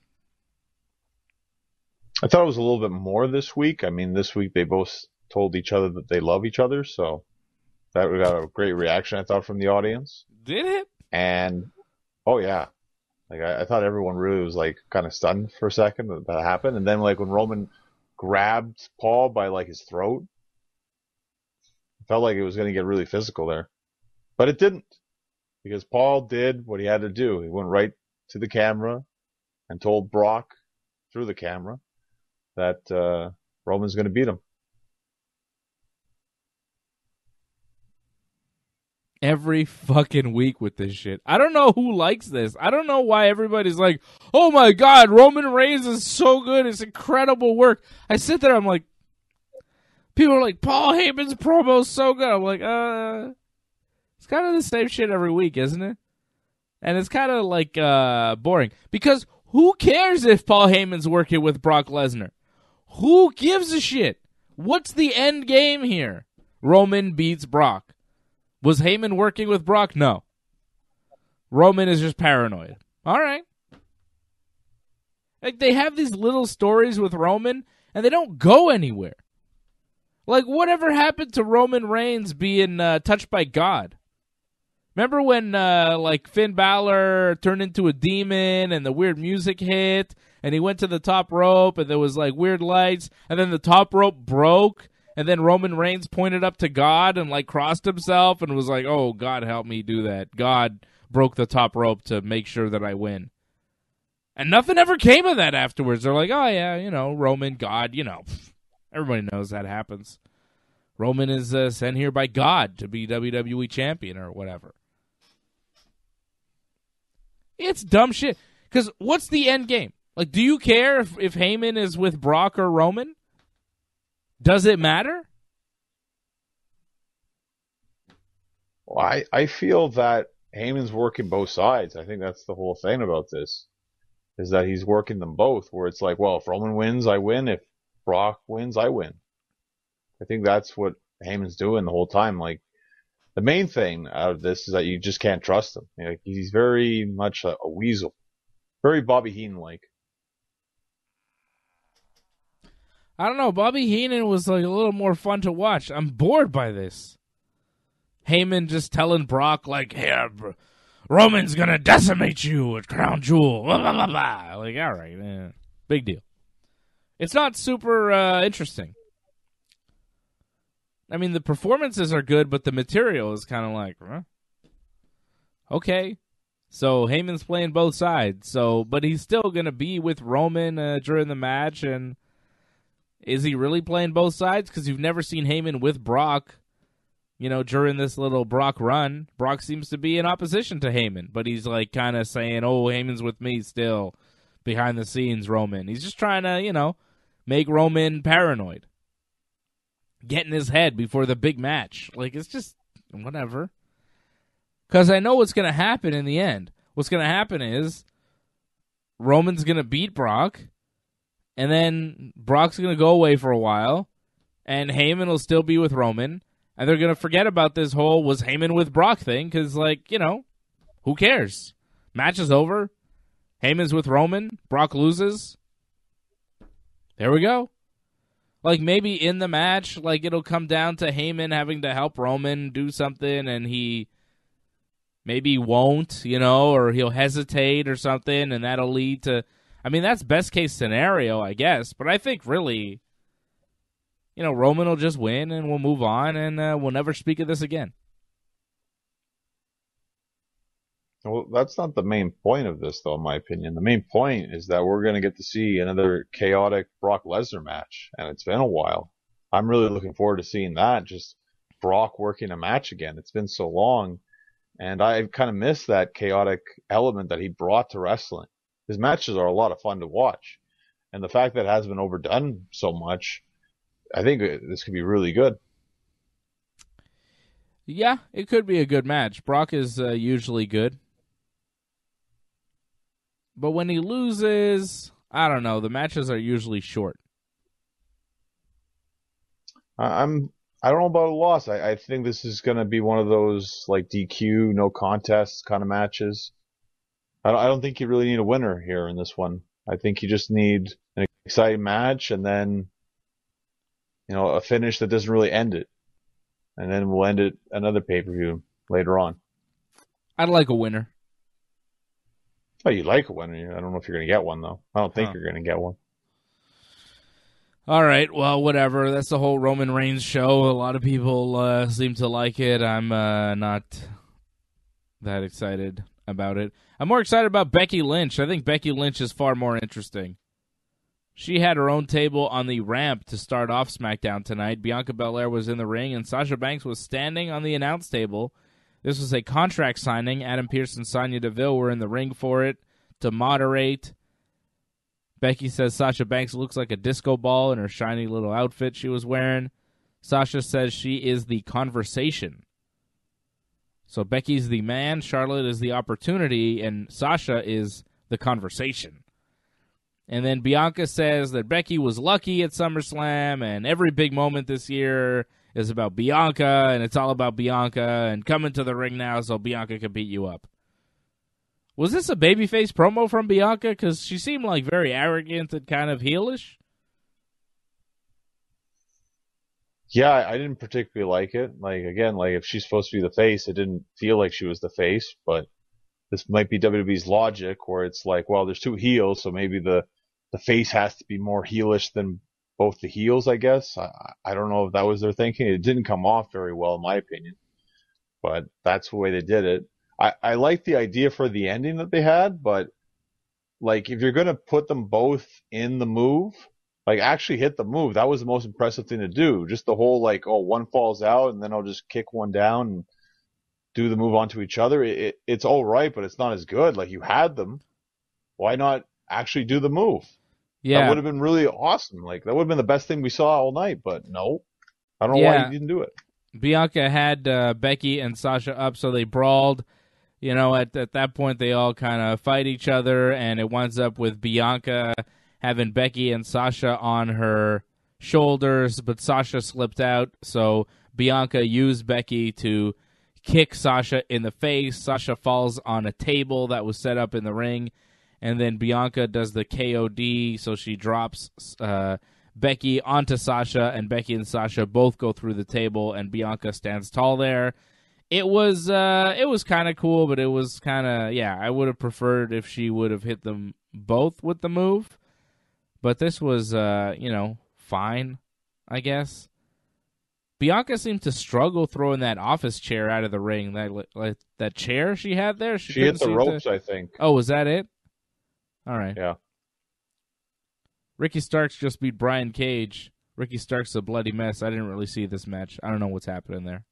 I thought it was a little bit more this week. I mean, this week they both told each other that they love each other, so that got a great reaction, I thought, from the audience. Did it? And, oh yeah. Like, I thought everyone really was, like, kind of stunned for a second that happened. And then, like, when Roman grabbed Paul by, like, his throat, it felt like it was going to get really physical there. But it didn't. Because Paul did what he had to do. He went right to the camera and told Brock through the camera that Roman's going to beat him. every fucking week with this shit. I don't know who likes this. I don't know why everybody's like, oh my God, Roman Reigns is so good. It's incredible work. I sit there, I'm like, people are like, Paul Heyman's promo's so good. I'm like, it's kind of the same shit every week, isn't it? And it's kind of like boring. Because who cares if Paul Heyman's working with Brock Lesnar? Who gives a shit? What's the end game here? Roman beats Brock. Was Heyman working with Brock? No. Roman is just paranoid. All right. Like, they have these little stories with Roman, and they don't go anywhere. Like, whatever happened to Roman Reigns being touched by God? Remember when, like, Finn Balor turned into a demon, and the weird music hit, and he went to the top rope, and there was, like, weird lights, and then the top rope broke, and then Roman Reigns pointed up to God and, like, crossed himself and was like, oh, God, help me do that. God broke the top rope to make sure that I win. And nothing ever came of that afterwards. They're like, oh, yeah, you know, Roman, God, you know. Everybody knows that happens. Roman is sent here by God to be WWE champion or whatever. It's dumb shit. Because what's the end game? Like, do you care if Heyman is with Brock or Roman? Does it matter? Well, I feel that Heyman's working both sides. I think that's the whole thing about this, is that he's working them both, where it's like, well, if Roman wins, I win. If Brock wins, I win. I think that's what Heyman's doing the whole time. Like, the main thing out of this is that you just can't trust him. Like, he's very much a weasel. Very Bobby Heenan-like. I don't know. Bobby Heenan was like a little more fun to watch. I'm bored by this. Heyman just telling Brock, like, hey, Roman's going to decimate you at Crown Jewel. Blah, blah, blah, blah. Like, all right. Big deal. It's not super interesting. I mean, the performances are good, but the material is kind of like, huh? Okay. So Heyman's playing both sides. But he's still going to be with Roman during the match. And is he really playing both sides? Because you've never seen Heyman with Brock, you know, during this little Brock run. Brock seems to be in opposition to Heyman, but he's like kind of saying, oh, Heyman's with me still behind the scenes, Roman. He's just trying to, you know, make Roman paranoid. Get in his head before the big match. Like, it's just whatever. Because I know what's going to happen in the end. What's going to happen is Roman's going to beat Brock, and then Brock's going to go away for a while, and Heyman will still be with Roman, and they're going to forget about this whole was Heyman with Brock thing, because, like, you know, who cares? Match is over. Heyman's with Roman. Brock loses. There we go. Like, maybe in the match, like, it'll come down to Heyman having to help Roman do something, and he maybe won't, you know, or he'll hesitate or something, and that'll lead to... I mean, that's best-case scenario, I guess, but I think, really, you know, Roman will just win, and we'll move on, and we'll never speak of this again. Well, that's not the main point of this, though, in my opinion. The main point is that we're going to get to see another chaotic Brock Lesnar match, and it's been a while. I'm really looking forward to seeing that, just Brock working a match again. It's been so long, and I kind of miss that chaotic element that he brought to wrestling. His matches are a lot of fun to watch, and the fact that it has been overdone so much, I think this could be really good. Yeah, it could be a good match. Brock is usually good. But when he loses, I don't know. The matches are usually short. I don't know about a loss. I think this is going to be one of those like DQ, no contest kind of matches. I don't think you really need a winner here in this one. I think you just need an exciting match and then, you know, a finish that doesn't really end it. And then we'll end it another pay-per-view later on. I'd like a winner. Oh, you like a winner. I don't know if you're going to get one, though. I don't think you're going to get one. All right, well, whatever. That's the whole Roman Reigns show. A lot of people seem to like it. I'm not that excited about it. I'm more excited about Becky Lynch. I think Becky Lynch is far more interesting. She had her own table on the ramp to start off SmackDown tonight. Bianca Belair was in the ring, and Sasha Banks was standing on the announce table This was a contract signing. Adam Pearce and Sonya Deville were in the ring for it to moderate. Becky says Sasha Banks looks like a disco ball in her shiny little outfit she was wearing. Sasha says she is the conversation. So Becky's the man, Charlotte is the opportunity, and Sasha is the conversation. And then Bianca says that Becky was lucky at SummerSlam, and every big moment this year is about Bianca, and it's all about Bianca, and coming to the ring now so Bianca can beat you up. Was this a babyface promo from Bianca? Because she seemed like very arrogant and kind of heelish. Yeah, I didn't particularly like it. Like, again, like if she's supposed to be the face, it didn't feel like she was the face, but this might be WWE's logic where it's like, well, there's two heels, so maybe the face has to be more heelish than both the heels, I guess. I don't know if that was their thinking. It didn't come off very well, in my opinion, but that's the way they did it. I like the idea for the ending that they had, but like if you're going to put them both in the move, like actually hit the move, that was the most impressive thing to do. Just the whole like, oh, one falls out and then I'll just kick one down and do the move onto each other. It's all right, but it's not as good. Like you had them. Why not actually do the move? Yeah. That would have been really awesome. Like that would have been the best thing we saw all night, but no. I don't know why he didn't do it. Bianca had Becky and Sasha up, so they brawled. You know, at that point, they all kind of fight each other, and it winds up with Bianca having Becky and Sasha on her shoulders, but Sasha slipped out, so Bianca used Becky to kick Sasha in the face. Sasha falls on a table that was set up in the ring, and then Bianca does the KOD, so she drops Becky onto Sasha, and Becky and Sasha both go through the table, and Bianca stands tall there. It was kind of cool, but it was kind of, I would have preferred if she would have hit them both with the move. But this was, fine, I guess. Bianca seemed to struggle throwing that office chair out of the ring. That chair she had there? She hit the ropes, I think. Oh, was that it? All right. Yeah. Ricky Starks just beat Brian Cage. Ricky Starks a bloody mess. I didn't really see this match. I don't know what's happening there.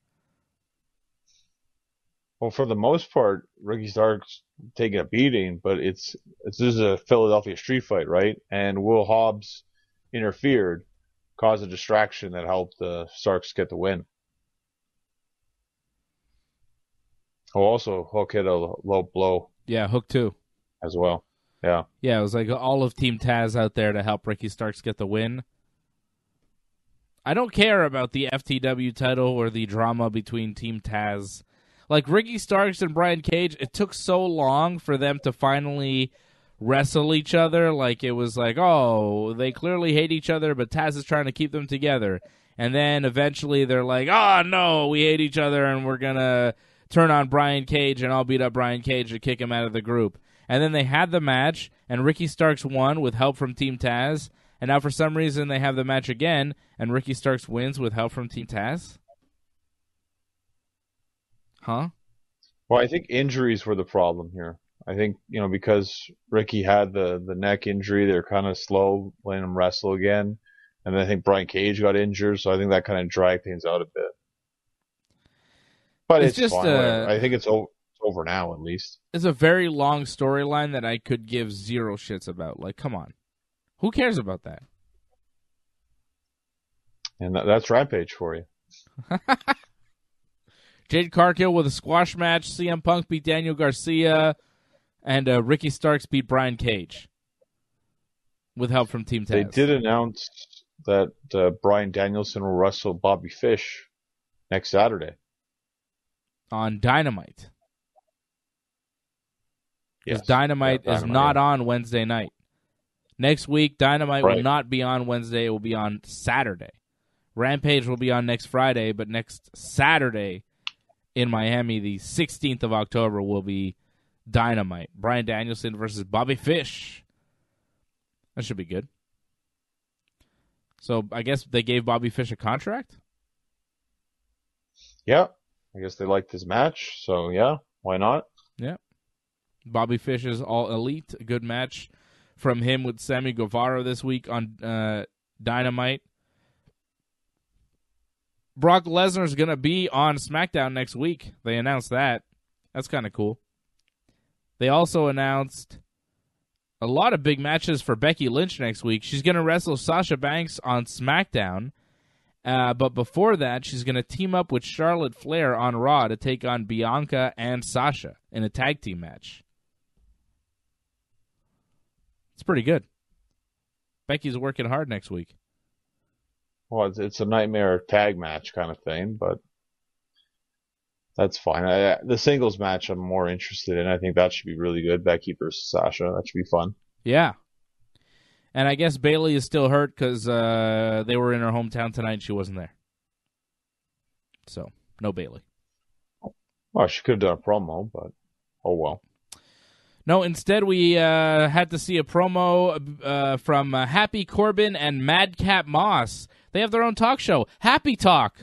Well, for the most part, Ricky Starks taking a beating, but this is a Philadelphia street fight, right? And Will Hobbs interfered, caused a distraction that helped Starks get the win. Oh, also, Hook hit a low blow. Yeah, Hook too. As well. Yeah. Yeah, it was like all of Team Taz out there to help Ricky Starks get the win. I don't care about the FTW title or the drama between Team Taz. Like Ricky Starks and Brian Cage, it took so long for them to finally wrestle each other. Like it was like, oh, they clearly hate each other, but Taz is trying to keep them together. And then eventually they're like, oh, no, we hate each other and we're going to turn on Brian Cage and I'll beat up Brian Cage and kick him out of the group. And then they had the match, and Ricky Starks won with help from Team Taz. And now for some reason they have the match again, and Ricky Starks wins with help from Team Taz? Huh? Well, I think injuries were the problem here. I think, because Ricky had the neck injury, they're kind of slow letting him wrestle again. And then I think Brian Cage got injured, so I think that kind of dragged things out a bit. But it's just fine. I think it's over now, at least. It's a very long storyline that I could give zero shits about. Like, come on. Who cares about that? And that's Rampage for you. Jade Cargill with a squash match. CM Punk beat Daniel Garcia. And Ricky Starks beat Brian Cage. With help from Team Taz. They did announce that Bryan Danielson will wrestle Bobby Fish next Saturday. On Dynamite. Because Yes. Dynamite is not on Wednesday night. Next week, Dynamite will not be on Wednesday. It will be on Saturday. Rampage will be on next Friday, but next Saturday in Miami, the 16th of October, will be Dynamite. Bryan Danielson versus Bobby Fish. That should be good. So I guess they gave Bobby Fish a contract? Yeah. I guess they liked his match, so yeah, why not? Yeah. Bobby Fish is all elite. A good match from him with Sammy Guevara this week on Dynamite. Brock Lesnar's going to be on SmackDown next week. They announced that. That's kind of cool. They also announced a lot of big matches for Becky Lynch next week. She's going to wrestle Sasha Banks on SmackDown. But before that, she's going to team up with Charlotte Flair on Raw to take on Bianca and Sasha in a tag team match. It's pretty good. Becky's working hard next week. Well, it's a nightmare tag match kind of thing, but that's fine. The singles match I'm more interested in. I think that should be really good. Becky versus Sasha. That should be fun. Yeah. And I guess Bayley is still hurt because they were in her hometown tonight and she wasn't there. So, no Bayley. Well, she could have done a promo, but oh well. No, instead we had to see a promo from Happy Corbin and Madcap Moss. They have their own talk show, Happy Talk.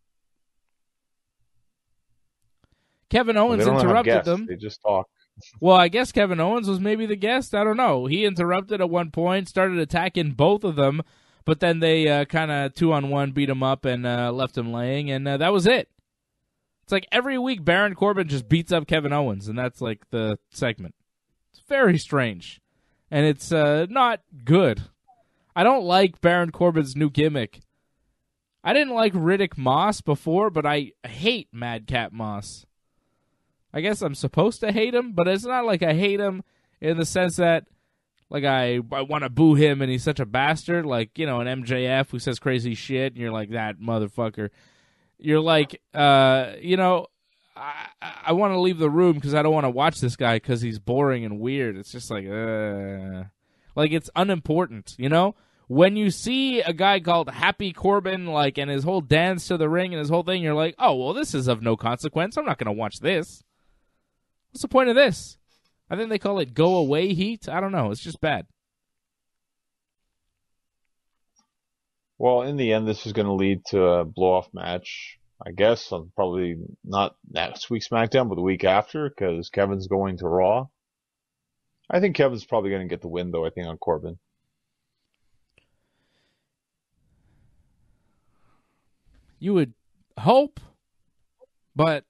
Kevin Owens interrupted them. They just talk. Well, I guess Kevin Owens was maybe the guest. I don't know. He interrupted at one point, started attacking both of them, but then they kind of 2-on-1 beat him up and left him laying, and that was it. It's like every week Baron Corbin just beats up Kevin Owens, and that's like the segment. It's very strange, and it's not good. I don't like Baron Corbin's new gimmick. I didn't like Riddick Moss before, but I hate Madcap Moss. I guess I'm supposed to hate him, but it's not like I hate him in the sense that like I want to boo him and he's such a bastard, like, you know, an MJF who says crazy shit, and you're like, that motherfucker. You're like, you know, I want to leave the room because I don't want to watch this guy because he's boring and weird. It's just like it's unimportant, you know? When you see a guy called Happy Corbin, like, and his whole dance to the ring and his whole thing, you're like, oh, well, this is of no consequence. I'm not going to watch this. What's the point of this? I think they call it go away heat. I don't know. It's just bad. Well, in the end, this is going to lead to a blow-off match, I guess. Probably not next week's SmackDown, but the week after, because Kevin's going to Raw. I think Kevin's probably going to get the win, though, I think, on Corbin. You would hope, but...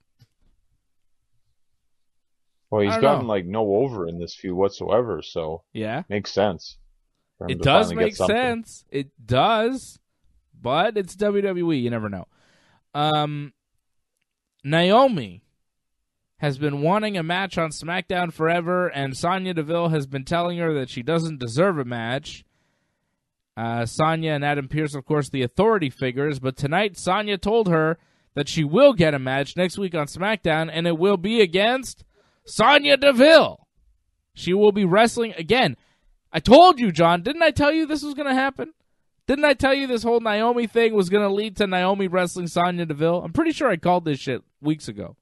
Well, he's gotten like no over in this feud whatsoever, so yeah, makes sense. It does make sense. It does, but it's WWE. You never know. Naomi has been wanting a match on SmackDown forever, and Sonya Deville has been telling her that she doesn't deserve a match. Sonya and Adam Pearce, of course, the authority figures, but tonight Sonya told her that she will get a match next week on SmackDown, and it will be against Sonya Deville. She will be wrestling again. I told you, John. Didn't I tell you this was going to happen? Didn't I tell you this whole Naomi thing was going to lead to Naomi wrestling Sonya Deville? I'm pretty sure I called this shit weeks ago.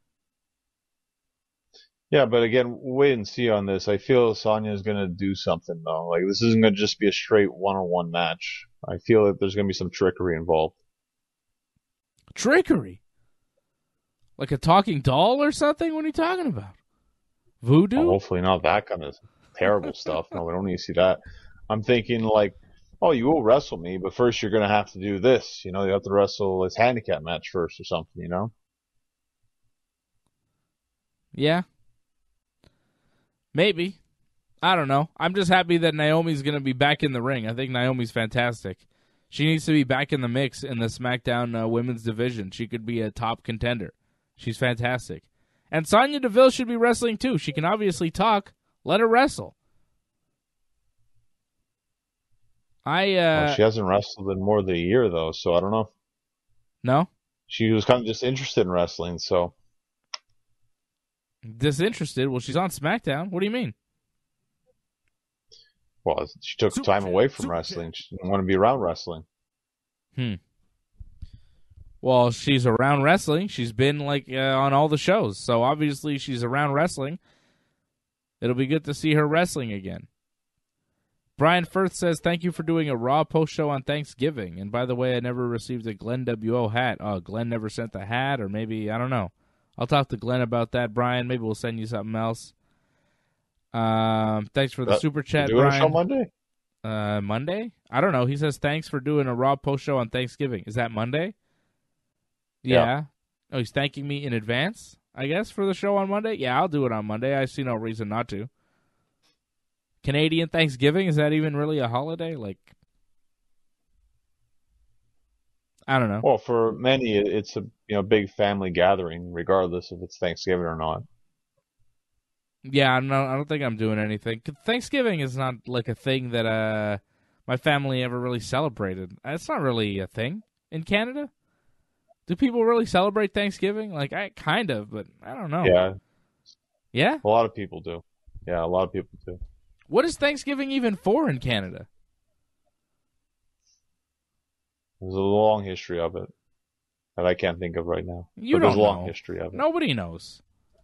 Yeah, but again, wait and see on this. I feel Sonya is going to do something, though. Like, this isn't going to just be a straight one-on-one match. I feel that there's going to be some trickery involved. Trickery? Like a talking doll or something? What are you talking about? Voodoo? Well, hopefully not that kind of terrible stuff. No, we don't need to see that. I'm thinking like, oh, you will wrestle me, but first you're going to have to do this. You know, you have to wrestle this handicap match first or something, you know? Yeah. Maybe. I don't know. I'm just happy that Naomi's going to be back in the ring. I think Naomi's fantastic. She needs to be back in the mix in the SmackDown women's division. She could be a top contender. She's fantastic. And Sonya Deville should be wrestling too. She can obviously talk. Let her wrestle. Well, she hasn't wrestled in more than a year, though, so I don't know. No? She was kind of just interested in wrestling, so... Disinterested? Well, she's on SmackDown. What do you mean? Well, she took time away from wrestling. She didn't want to be around wrestling. Well, she's around wrestling. She's been like on all the shows, so obviously she's around wrestling. It'll be good to see her wrestling again. Brian Firth says, thank you for doing a Raw post show on Thanksgiving. And by the way, I never received a Glenn W.O. hat. Oh, Glenn never sent the hat, or maybe, I don't know. I'll talk to Glenn about that, Brian. Maybe we'll send you something else. Thanks for the super chat, doing Brian. A show Monday? Monday? I don't know. He says, thanks for doing a Raw post show on Thanksgiving. Is that Monday? Yeah. Oh, he's thanking me in advance, I guess, for the show on Monday? Yeah, I'll do it on Monday. I see no reason not to. Canadian Thanksgiving, is that even really a holiday? Like, I don't know. Well, for many, it's a big family gathering, regardless if it's Thanksgiving or not. Yeah, I don't think I'm doing anything. Thanksgiving is not like a thing that my family ever really celebrated. It's not really a thing in Canada. Do people really celebrate Thanksgiving? Like, I kind of, but I don't know. Yeah. Yeah? A lot of people do. Yeah, a lot of people do. What is Thanksgiving even for in Canada? There's a long history of it that I can't think of right now. You but don't there's a long know. history of it. Nobody knows.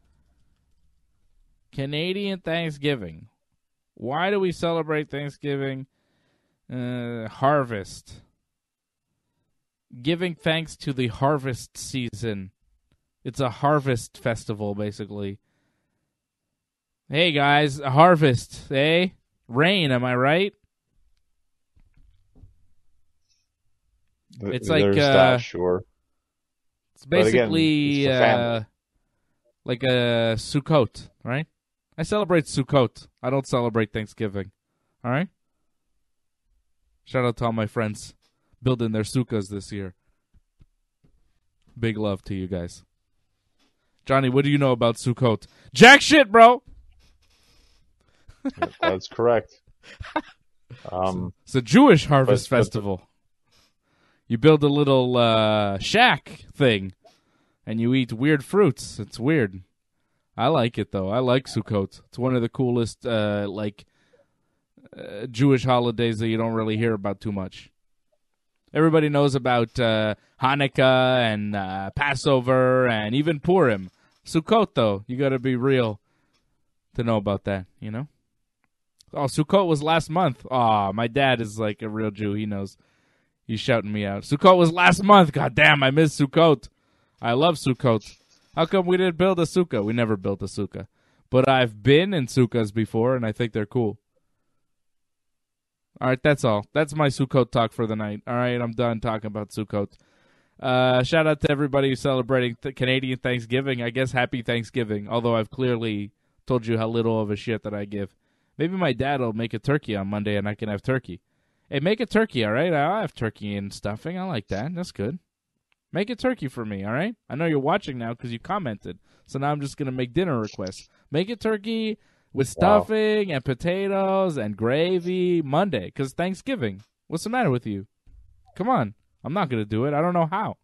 Canadian Thanksgiving. Why do we celebrate Thanksgiving? Harvest. Giving thanks to the harvest season. It's a harvest festival, basically. Hey, guys, a harvest, eh? Rain, am I right? It's like, There's that, sure. It's basically But again, like a Sukkot, right? I celebrate Sukkot. I don't celebrate Thanksgiving. All right? Shout out to all my friends building their sukkahs this year. Big love to you guys. Johnny, what do you know about Sukkot? Jack shit, bro! That's correct. It's a Jewish harvest festival. You build a little shack thing, and you eat weird fruits. It's weird. I like it, though. I like Sukkot. It's one of the coolest, Jewish holidays that you don't really hear about too much. Everybody knows about Hanukkah and Passover and even Purim. Sukkot, though, you got to be real to know about that, you know? Oh, Sukkot was last month. Aw, my dad is like a real Jew. He knows. He's shouting me out. Sukkot was last month. God damn, I miss Sukkot. I love Sukkot. How come we didn't build a sukkah? We never built a sukkah. But I've been in sukkahs before, and I think they're cool. All right, that's all. That's my Sukkot talk for the night. All right, I'm done talking about Sukkot. Shout out to everybody who's celebrating Canadian Thanksgiving. I guess happy Thanksgiving, although I've clearly told you how little of a shit that I give. Maybe my dad will make a turkey on Monday, and I can have turkey. Hey, make a turkey, all right? I'll have turkey and stuffing. I like that. That's good. Make a turkey for me, all right? I know you're watching now because you commented. So now I'm just going to make dinner requests. Make a turkey with stuffing and potatoes and gravy Monday because Thanksgiving. What's the matter with you? Come on. I'm not going to do it. I don't know how.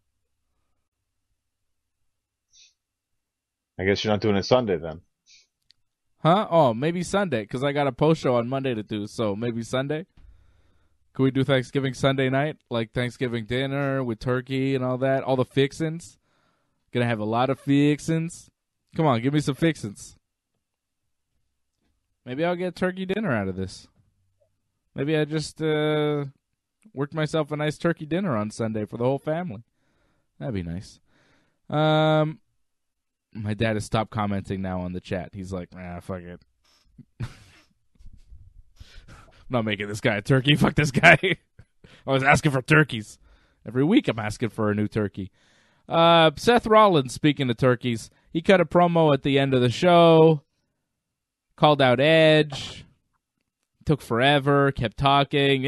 I guess you're not doing it Sunday then. Huh? Oh, maybe Sunday because I got a post show on Monday to do. So maybe Sunday? Can we do Thanksgiving Sunday night? Like Thanksgiving dinner with turkey and all that? All the fixins? Gonna have a lot of fixins. Come on, give me some fixins. Maybe I'll get turkey dinner out of this. Maybe I just worked myself a nice turkey dinner on Sunday for the whole family. That'd be nice. My dad has stopped commenting now on the chat. He's like, fuck it. I'm not making this guy a turkey. Fuck this guy. I was asking for turkeys. Every week I'm asking for a new turkey. Seth Rollins, speaking of turkeys, he cut a promo at the end of the show, called out Edge, took forever, kept talking,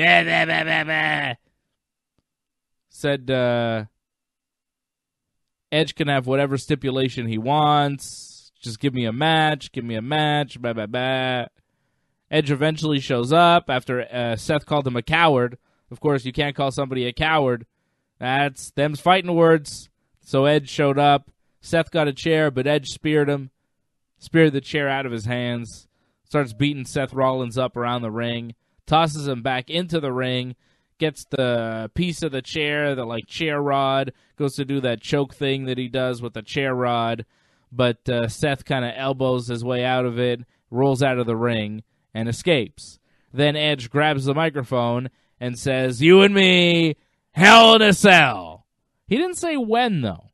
said Edge can have whatever stipulation he wants, just give me a match, blah, blah, blah. Edge eventually shows up after Seth called him a coward. Of course, you can't call somebody a coward. That's them's fighting words. So Edge showed up. Seth got a chair, but Edge speared the chair out of his hands, starts beating Seth Rollins up around the ring, tosses him back into the ring, gets the piece of the chair, the chair rod, goes to do that choke thing that he does with the chair rod, but Seth kind of elbows his way out of it, rolls out of the ring, and escapes. Then Edge grabs the microphone and says, "You and me, Hell in a Cell." He didn't say when, though.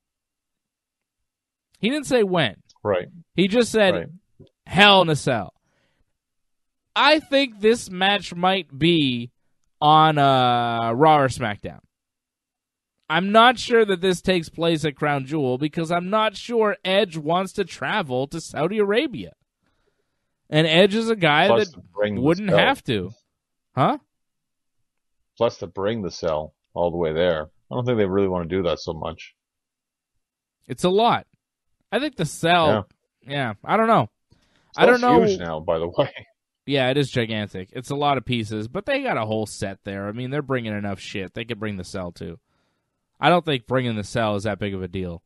He didn't say when. Right. He just said, Hell in a Cell. I think this match might be on Raw or SmackDown. I'm not sure that this takes place at Crown Jewel because I'm not sure Edge wants to travel to Saudi Arabia. And Edge is a guy Plus that to bring the wouldn't cell. have to. Huh? Plus to bring the cell all the way there. I don't think they really want to do that so much. It's a lot. I think the cell, yeah I don't know. I don't know. It's huge now, by the way. Yeah, it is gigantic. It's a lot of pieces, but they got a whole set there. I mean, they're bringing enough shit. They could bring the cell, too. I don't think bringing the cell is that big of a deal.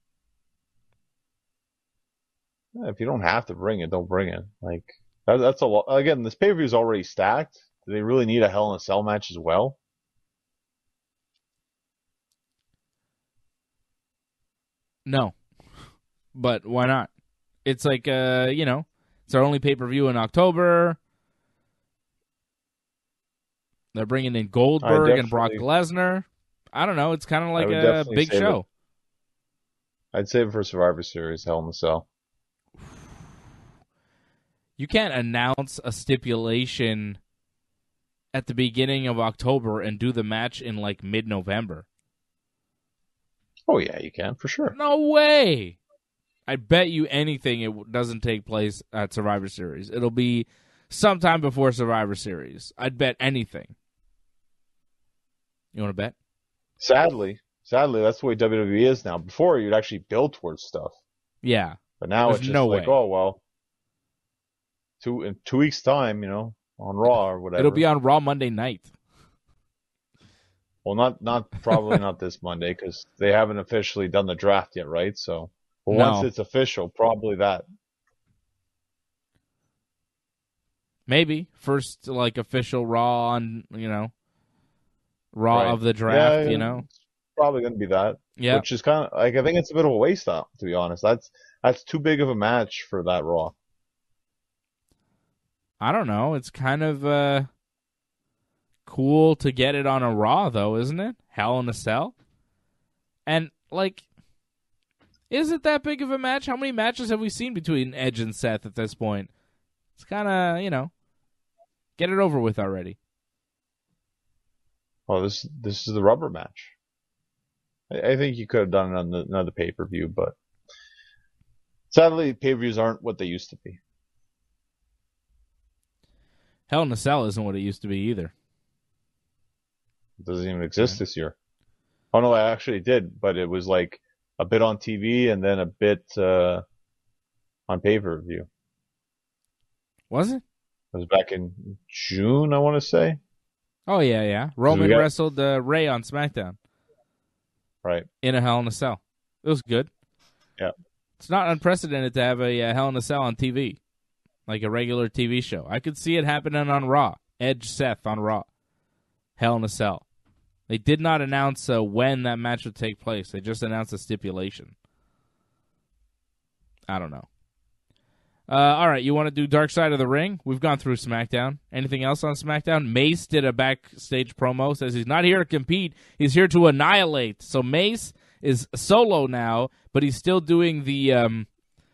Yeah, if you don't have to bring it, don't bring it. Like that's a lot. Again, this pay-per-view is already stacked. Do they really need a Hell in a Cell match as well? No. But why not? It's like, it's our only pay-per-view in October. They're bringing in Goldberg and Brock Lesnar. I don't know. It's kind of like a big show. I'd save it for Survivor Series, Hell in a Cell. You can't announce a stipulation at the beginning of October and do the match in like mid-November. Oh, yeah, you can, for sure. No way! I bet you anything it doesn't take place at Survivor Series. It'll be sometime before Survivor Series. I'd bet anything. You want to bet? Sadly, that's the way WWE is now. Before, you'd actually build towards stuff. Yeah. But now it's just like, oh, well, in 2 weeks' time, on Raw or whatever. It'll be on Raw Monday night. Well, probably not this Monday because they haven't officially done the draft yet, right? So, once it's official, probably that. Maybe first official Raw on Raw right. of the draft. It's probably going to be that. Yeah, which is kind of I think it's a bit of a waste of, to be honest. That's too big of a match for that Raw. I don't know. It's kind of cool to get it on a Raw, though, isn't it? Hell in a Cell. And, is it that big of a match? How many matches have we seen between Edge and Seth at this point? It's kind of, get it over with already. Oh, this is the rubber match. I think you could have done it on another pay-per-view, but sadly, pay-per-views aren't what they used to be. Hell in a Cell isn't what it used to be either. It doesn't even exist this year. Oh, no, I actually did, but it was like a bit on TV and then a bit on pay-per-view. Was it? It was back in June, I want to say. Oh, yeah. Roman wrestled Ray on SmackDown. Right. In a Hell in a Cell. It was good. Yeah. It's not unprecedented to have a Hell in a Cell on TV. Like a regular TV show. I could see it happening on Raw. Edge Seth on Raw. Hell in a Cell. They did not announce when that match would take place. They just announced a stipulation. I don't know. All right, you want to do Dark Side of the Ring? We've gone through SmackDown. Anything else on SmackDown? Mace did a backstage promo. Says he's not here to compete. He's here to annihilate. So Mace is solo now, but he's still doing the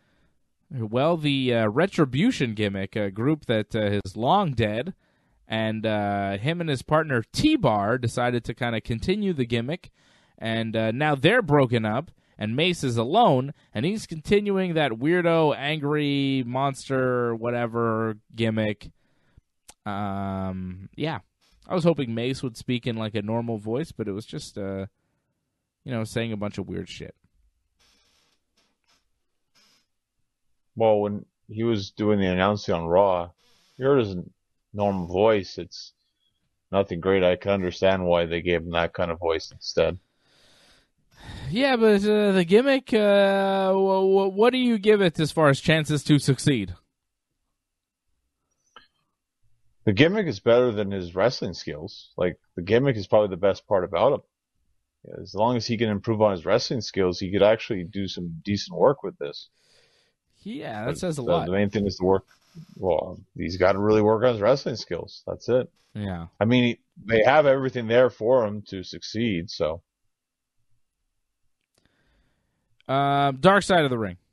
Retribution gimmick, a group that is long dead. And him and his partner T-Bar decided to kind of continue the gimmick. And now they're broken up. And Mace is alone, and he's continuing that weirdo, angry, monster, whatever gimmick. Yeah. I was hoping Mace would speak in like a normal voice, but it was just, saying a bunch of weird shit. Well, when he was doing the announcing on Raw, you heard his normal voice. It's nothing great. I can understand why they gave him that kind of voice instead. Yeah, but the gimmick, what do you give it as far as chances to succeed? The gimmick is better than his wrestling skills. Like, the gimmick is probably the best part about him. As long as he can improve on his wrestling skills, he could actually do some decent work with this. Yeah, that says a lot. The main thing is to work. Well, he's got to really work on his wrestling skills. That's it. Yeah. I mean, they have everything there for him to succeed, so. Dark Side of the Ring.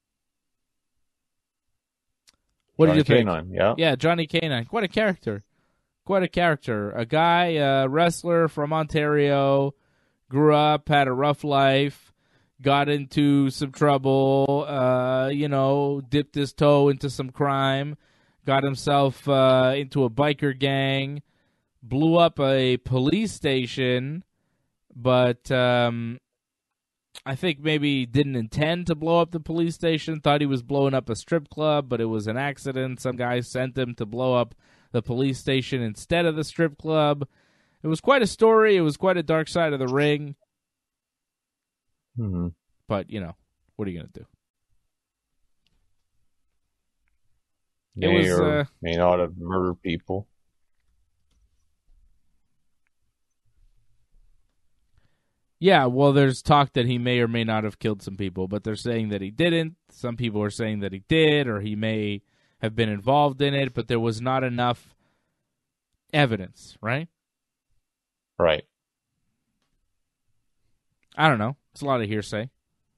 What Johnny did you think? K-9, yeah. Yeah, Johnny K-9. What a character. A guy, a wrestler from Ontario, grew up, had a rough life, got into some trouble, dipped his toe into some crime, got himself into a biker gang, blew up a police station, but I think maybe didn't intend to blow up the police station, thought he was blowing up a strip club, but it was an accident. Some guy sent him to blow up the police station instead of the strip club. It was quite a story. It was quite a dark side of the ring. Mm-hmm. But, what are you going to do? May not have murdered people. Yeah, well, there's talk that he may or may not have killed some people, but they're saying that he didn't. Some people are saying that he did, or he may have been involved in it, but there was not enough evidence, right? Right. I don't know. It's a lot of hearsay.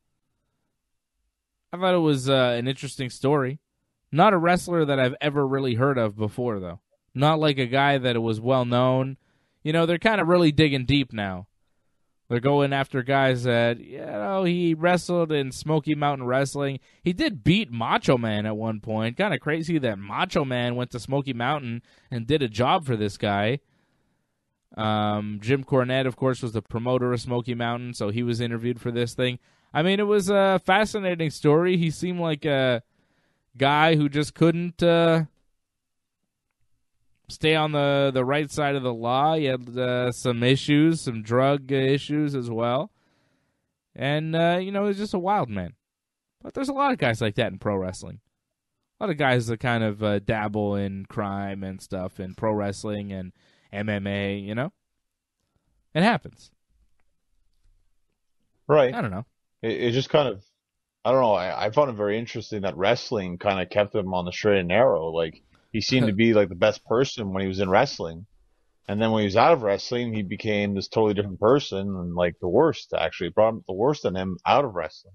I thought it was an interesting story. Not a wrestler that I've ever really heard of before, though. Not like a guy that was well known. They're kind of really digging deep now. They're going after guys that, he wrestled in Smoky Mountain Wrestling. He did beat Macho Man at one point. Kind of crazy that Macho Man went to Smoky Mountain and did a job for this guy. Jim Cornette, of course, was the promoter of Smoky Mountain, so he was interviewed for this thing. I mean, it was a fascinating story. He seemed like a guy who just couldn't stay on the right side of the law. He had some issues, some drug issues as well. And, he was just a wild man. But there's a lot of guys like that in pro wrestling. A lot of guys that kind of dabble in crime and stuff in pro wrestling and MMA, It happens. Right. I don't know. It just kind of, I don't know, I found it very interesting that wrestling kind of kept him on the straight and narrow. Like, he seemed to be like the best person when he was in wrestling. And then when he was out of wrestling, he became this totally different person and like the worst, actually. It brought the worst in him out of wrestling.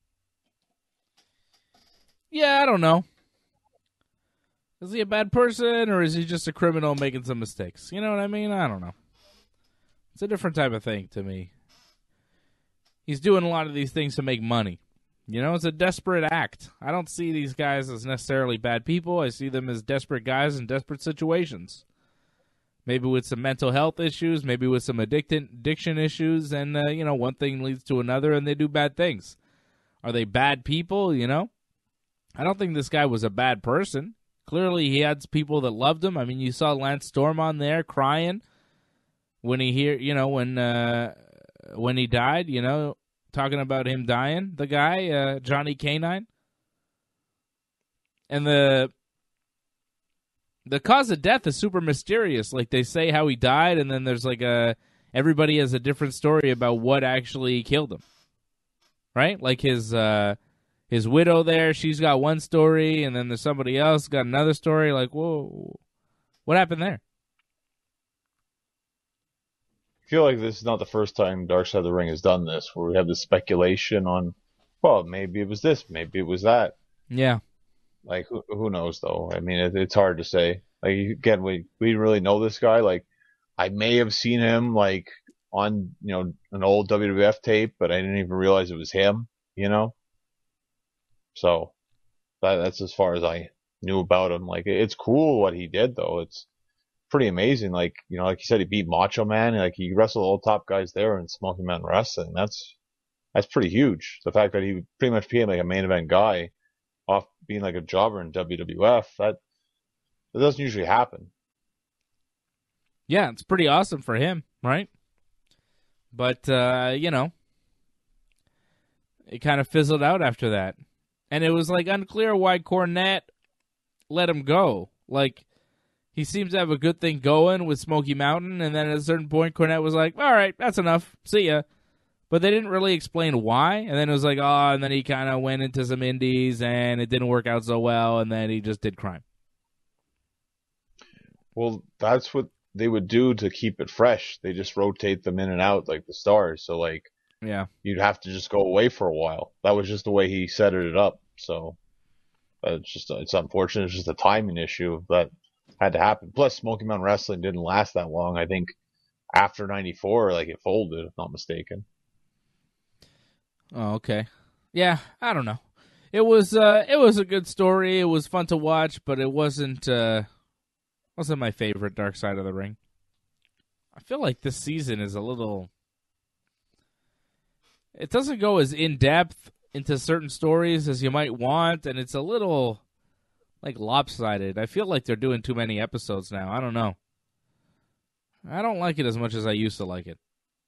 Yeah, I don't know. Is he a bad person or is he just a criminal making some mistakes? You know what I mean? I don't know. It's a different type of thing to me. He's doing a lot of these things to make money. It's a desperate act. I don't see these guys as necessarily bad people. I see them as desperate guys in desperate situations. Maybe with some mental health issues, maybe with some addiction issues, and, one thing leads to another, and they do bad things. Are they bad people, I don't think this guy was a bad person. Clearly, he had people that loved him. I mean, you saw Lance Storm on there crying when he when he died, talking about him dying, the guy, Johnny K-9. And the cause of death is super mysterious. Like, they say how he died, and then there's like everybody has a different story about what actually killed him. Right? Like his widow there, she's got one story, and then there's somebody else got another story. Like, whoa, what happened there? I feel like this is not the first time Dark Side of the Ring has done this, where we have this speculation on, well, maybe it was this, maybe it was that. Yeah. Like, who knows, though? I mean, it's hard to say. Like, again, we didn't really know this guy. Like, I may have seen him, like, on, an old WWF tape, but I didn't even realize it was him, So, that's as far as I knew about him. Like, it's cool what he did, though. It's pretty amazing. Like, like you said, he beat Macho Man. Like, he wrestled all the top guys there in Smoky Mountain Wrestling. That's pretty huge. The fact that he pretty much became like a main event guy off being like a jobber in WWF, that doesn't usually happen. Yeah, it's pretty awesome for him, right? But, it kind of fizzled out after that. And it was, like, unclear why Cornette let him go. Like, he seems to have a good thing going with Smoky Mountain, and then at a certain point, Cornette was like, all right, that's enough. See ya. But they didn't really explain why. And then it was like, and then he kind of went into some indies, and it didn't work out so well, and then he just did crime. Well, that's what they would do to keep it fresh. They just rotate them in and out like the stars. So, like, yeah, you'd have to just go away for a while. That was just the way he set it up. So, it's unfortunate. It's just a timing issue that had to happen. Plus, Smoky Mountain Wrestling didn't last that long. I think after 94, like it folded, if not mistaken. Oh, okay. Yeah, I don't know. It was a good story. It was fun to watch, but it wasn't my favorite Dark Side of the Ring. I feel like this season is a little. It doesn't go as in depth into certain stories as you might want, and it's a little like lopsided. I feel like they're doing too many episodes now. I don't know. I don't like it as much as I used to like it.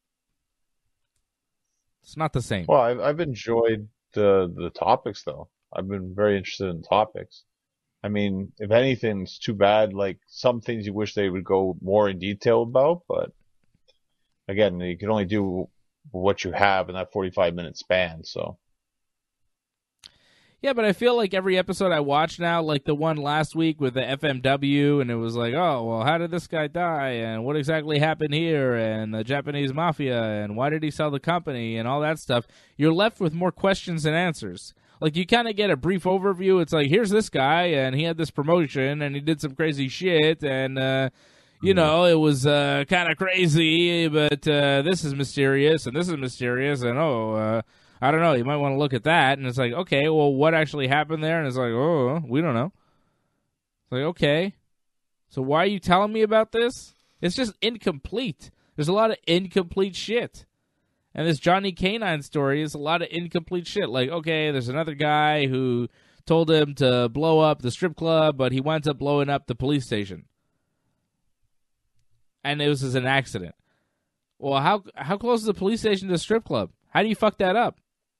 It's not the same. Well, I've enjoyed the topics though. I've been very interested in topics. I mean, if anything, it's too bad. Like some things you wish they would go more in detail about, but again, you can only do what you have in that 45-minute span. So Yeah, but I feel like every episode I watch now, like the one last week with the FMW, and it was like, oh, well, how did this guy die, and what exactly happened here, and the Japanese mafia, and why did he sell the company, and all that stuff, you're left with more questions than answers. Like, you kind of get a brief overview. It's like, here's this guy, and he had this promotion, and he did some crazy shit, and, you know, it was kind of crazy, but this is mysterious, and this is mysterious, and, I don't know. You might want to look at that. And it's like, okay, well, what actually happened there? And it's like, oh, we don't know. It's like, okay. So why are you telling me about this? It's just incomplete. There's a lot of incomplete shit. And this Johnny Canine story is a lot of incomplete shit. Like, okay, there's another guy who told him to blow up the strip club, but he winds up blowing up the police station. And it was an accident. Well, how close is the police station to the strip club? How do you fuck that up?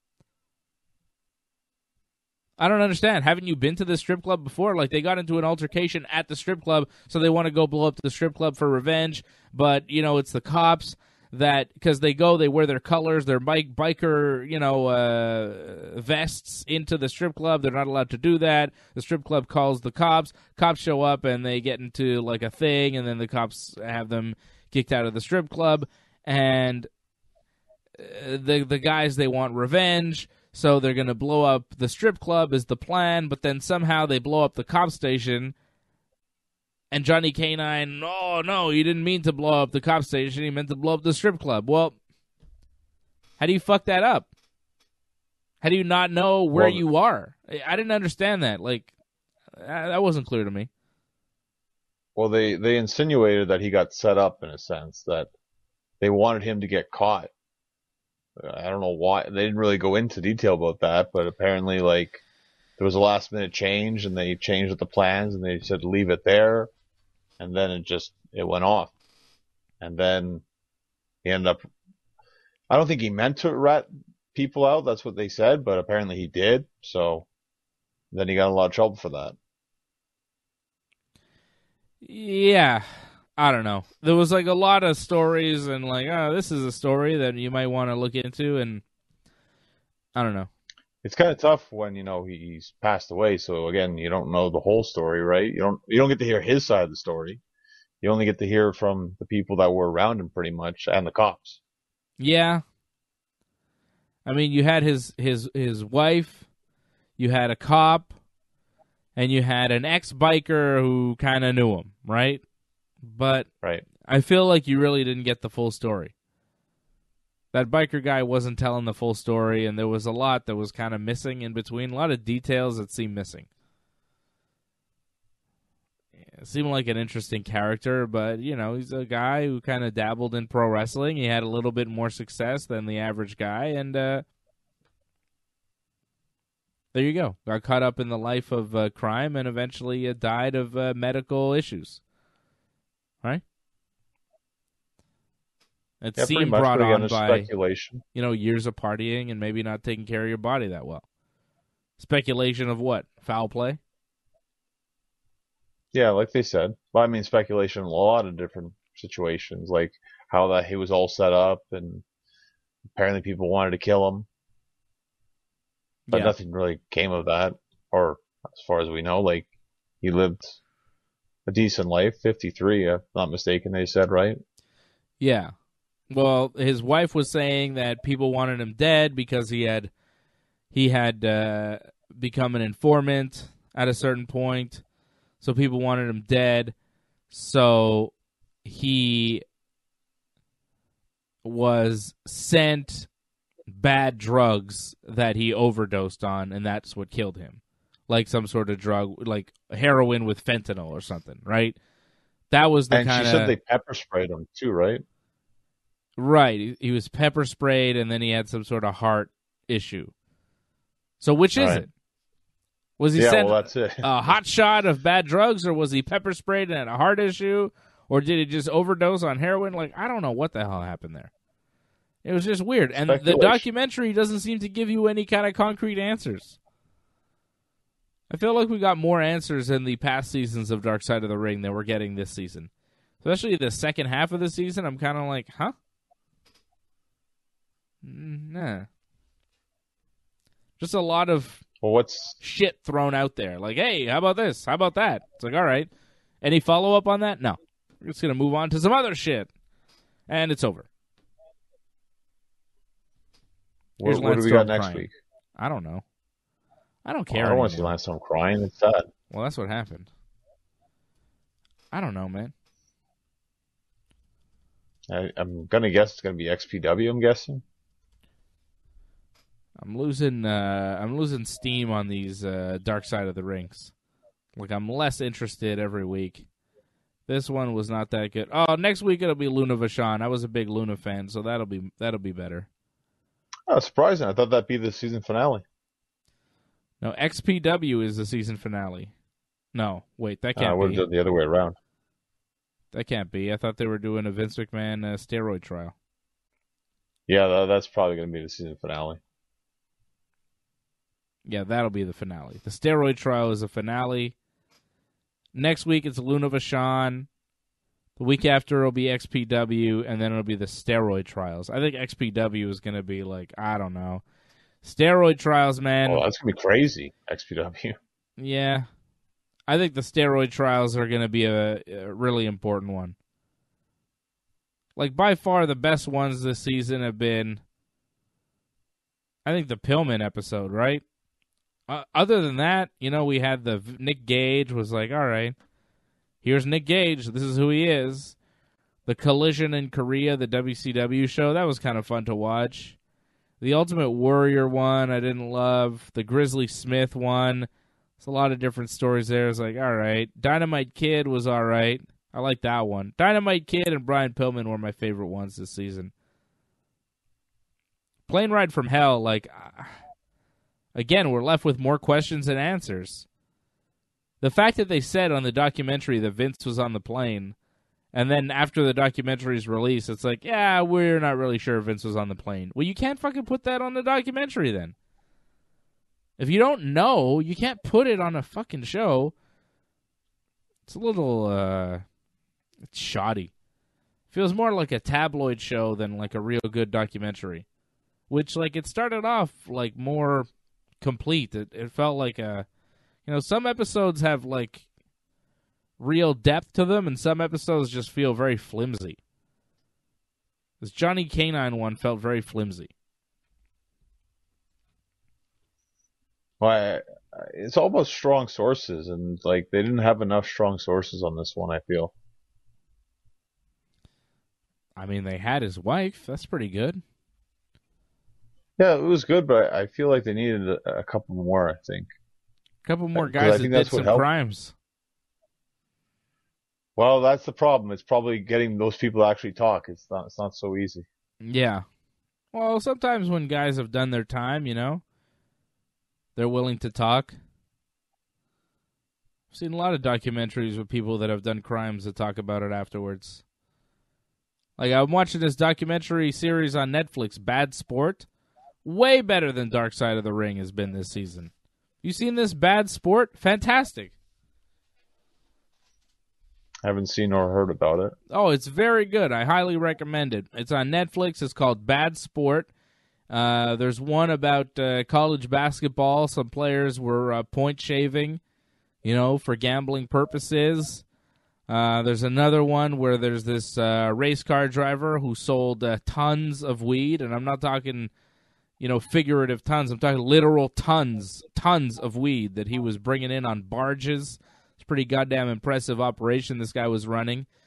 I don't understand. Haven't you been to the strip club before? Like, they got into an altercation at the strip club, so they want to go blow up the strip club for revenge. But, you know, it's the cops that, because they wear their colors, their biker, you know, vests into the strip club. They're not allowed to do that. The strip club calls the cops. Cops show up, and they get into, like, a thing, and then the cops have them kicked out of the strip club. And the guys, they want revenge. So they're going to blow up the strip club is the plan, but then somehow they blow up the cop station. And Johnny Canine, oh, no, he didn't mean to blow up the cop station. He meant to blow up the strip club. Well, how do you fuck that up? How do you not know where you are? I didn't understand that. Like, that wasn't clear to me. Well, they insinuated that he got set up in a sense, that they wanted him to get caught. I don't know why. They didn't really go into detail about that, but apparently, like, there was a last minute change, and they changed the plans, and they said leave it there, and then it went off. And then he ended up, I don't think he meant to rat people out, that's what they said, but apparently he did, so then he got in a lot of trouble for that. Yeah. I don't know. There was like a lot of stories and like, oh, this is a story that you might want to look into, and I don't know. It's kind of tough when, you know, he's passed away. So again, you don't know the whole story, right? You don't get to hear his side of the story. You only get to hear from the people that were around him pretty much, and the cops. Yeah. I mean, you had his wife, you had a cop, and you had an ex-biker who kind of knew him, right? But right. I feel like you really didn't get the full story. That biker guy wasn't telling the full story, and there was a lot that was kind of missing in between. A lot of details that seemed missing. It seemed like an interesting character, but, you know, he's a guy who kind of dabbled in pro wrestling. He had a little bit more success than the average guy, and there you go. Got caught up in the life of crime and eventually died of medical issues. Right? It seemed brought on by speculation. You know, years of partying and maybe not taking care of your body that well. Speculation of what? Foul play? Yeah, like they said. Well, I mean, speculation in a lot of different situations, like how that he was all set up, and apparently people wanted to kill him, but nothing really came of that. Or as far as we know, like he lived a decent life, 53, if not mistaken, they said, right? Yeah. Well, his wife was saying that people wanted him dead because he had become an informant at a certain point, so people wanted him dead. So he was sent bad drugs that he overdosed on, and that's what killed him. Like some sort of drug, like heroin with fentanyl or something, right? That was the kind of... And she said they pepper sprayed him too, right? Right. He was pepper sprayed, and then he had some sort of heart issue. So which is it? Was he sent that's it. a hot shot of bad drugs, or was he pepper sprayed and had a heart issue? Or did he just overdose on heroin? Like, I don't know what the hell happened there. It was just weird. And the documentary doesn't seem to give you any kind of concrete answers. I feel like we got more answers in the past seasons of Dark Side of the Ring than we're getting this season. Especially the second half of the season, I'm kind of like, huh? Nah. Just a lot of shit thrown out there. Like, hey, how about this? How about that? It's like, all right. Any follow-up on that? No. We're just going to move on to some other shit. And it's over. What do we got next week? I don't know. I don't care. I don't want to see Lance Storm crying. It's sad. Well, that's what happened. I don't know, man. I'm going to guess it's going to be XPW, I'm guessing. I'm losing steam on these Dark Side of the Rings. Like, I'm less interested every week. This one was not that good. Oh, next week it'll be Luna Vachon. I was a big Luna fan, so that'll be better. Oh, surprising. I thought that'd be the season finale. No, XPW is the season finale. No, wait, that can't be. I would have done the other way around. That can't be. I thought they were doing a Vince McMahon steroid trial. Yeah, that's probably going to be the season finale. Yeah, that'll be the finale. The steroid trial is a finale. Next week it's Luna Vachon. The week after it'll be XPW, and then it'll be the steroid trials. I think XPW is going to be like, I don't know. Steroid trials, man. Oh, that's going to be crazy, XPW. Yeah. I think the steroid trials are going to be a really important one. Like, by far the best ones this season have been, I think, the Pillman episode, right? Other than that, we had the Nick Gage was like, all right, here's Nick Gage. This is who he is. The Collision in Korea, the WCW show, that was kind of fun to watch. The Ultimate Warrior one, I didn't love. The Grizzly Smith one, there's a lot of different stories there. It's like, all right. Dynamite Kid was all right. I like that one. Dynamite Kid and Brian Pillman were my favorite ones this season. Plane Ride from Hell, like, again, we're left with more questions than answers. The fact that they said on the documentary that Vince was on the plane, and then after the documentary's release, it's like, yeah, we're not really sure Vince was on the plane. Well, you can't fucking put that on the documentary then. If you don't know, you can't put it on a fucking show. It's a little, it's shoddy. Feels more like a tabloid show than like a real good documentary. Which, like, it started off, like, more complete. It felt like some episodes have, like, real depth to them, and some episodes just feel very flimsy. This Johnny Canine one felt very flimsy. Well, it's almost strong sources, and like they didn't have enough strong sources on this one, I feel. I mean, they had his wife. That's pretty good. Yeah, it was good, but I feel like they needed a couple more, I think. A couple more guys that did some crimes. Well, that's the problem. It's probably getting those people to actually talk. It's not so easy. Yeah. Well, sometimes when guys have done their time, they're willing to talk. I've seen a lot of documentaries with people that have done crimes that talk about it afterwards. Like, I'm watching this documentary series on Netflix, Bad Sport. Way better than Dark Side of the Ring has been this season. You seen this Bad Sport? Fantastic. I haven't seen or heard about it. Oh, it's very good. I highly recommend it. It's on Netflix. It's called Bad Sport. There's one about college basketball. Some players were point shaving, for gambling purposes. There's another one where there's this race car driver who sold tons of weed, and I'm not talking, figurative tons. I'm talking literal tons of weed that he was bringing in on barges. It's a pretty goddamn impressive operation this guy was running.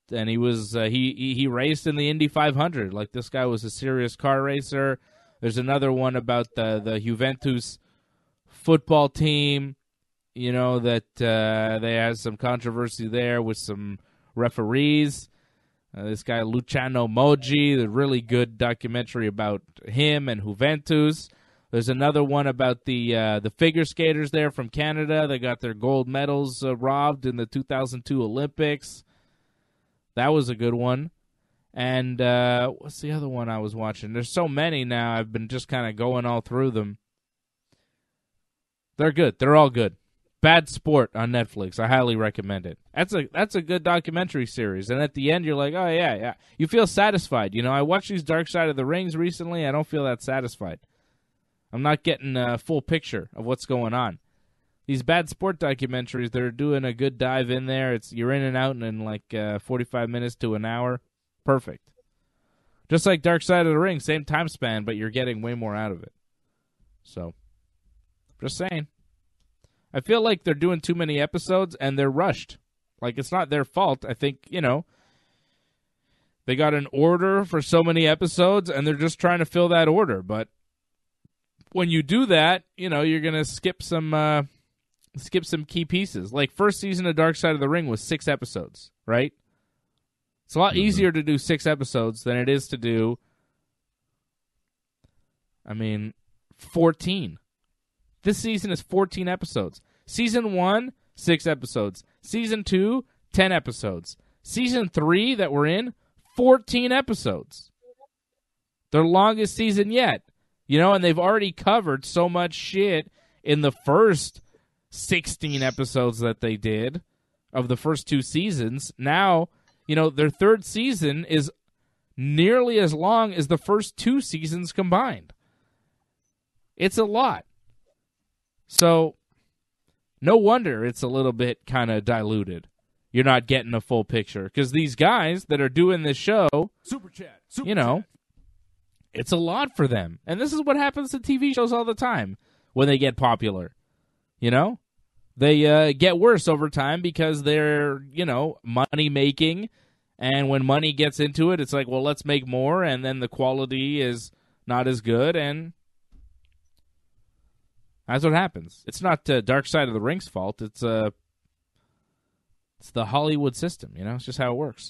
and he was he raced in the Indy 500. Like, this guy was a serious car racer. There's another one about the Juventus football team, you know, that they had some controversy there with some referees. This guy Luciano Moggi, the really good documentary about him and Juventus. There's another one about the figure skaters there from Canada. They got their gold medals robbed in the 2002 Olympics. That was a good one. And what's the other one I was watching? There's so many now. I've been just kind of going all through them. They're good. They're all good. Bad Sport on Netflix. I highly recommend it. That's a good documentary series. And at the end, you're like, oh, yeah. You feel satisfied. You know, I watched these Dark Side of the Rings recently. I don't feel that satisfied. I'm not getting a full picture of what's going on. These Bad Sport documentaries, they're doing a good dive in there. You're in and out in like 45 minutes to an hour. Perfect. Just like Dark Side of the Ring, same time span, but you're getting way more out of it. So, just saying. I feel like they're doing too many episodes and they're rushed. Like, it's not their fault. I think, you know, they got an order for so many episodes and they're just trying to fill that order. But when you do that, you know, you're going to skip some key pieces. Like, first season of Dark Side of the Ring was 6 episodes, right? It's a lot easier to do 6 episodes than it is to do, 14. This season is 14 episodes. Season 1, 6 episodes. Season 2, 10 episodes. Season 3 that we're in, 14 episodes. Their longest season yet. You know, and they've already covered so much shit in the first 16 episodes that they did of the first 2 seasons. Now, you know, their third season is nearly as long as the first 2 seasons combined. It's a lot. So, no wonder it's a little bit kind of diluted. You're not getting a full picture. Because these guys that are doing this show, Super chat. It's a lot for them. And this is what happens to TV shows all the time when they get popular. You know? They get worse over time because they're, you know, money-making. And when money gets into it, it's like, well, let's make more. And then the quality is not as good. And that's what happens. It's not Dark Side of the Ring's fault. It's the Hollywood system, you know? It's just how it works.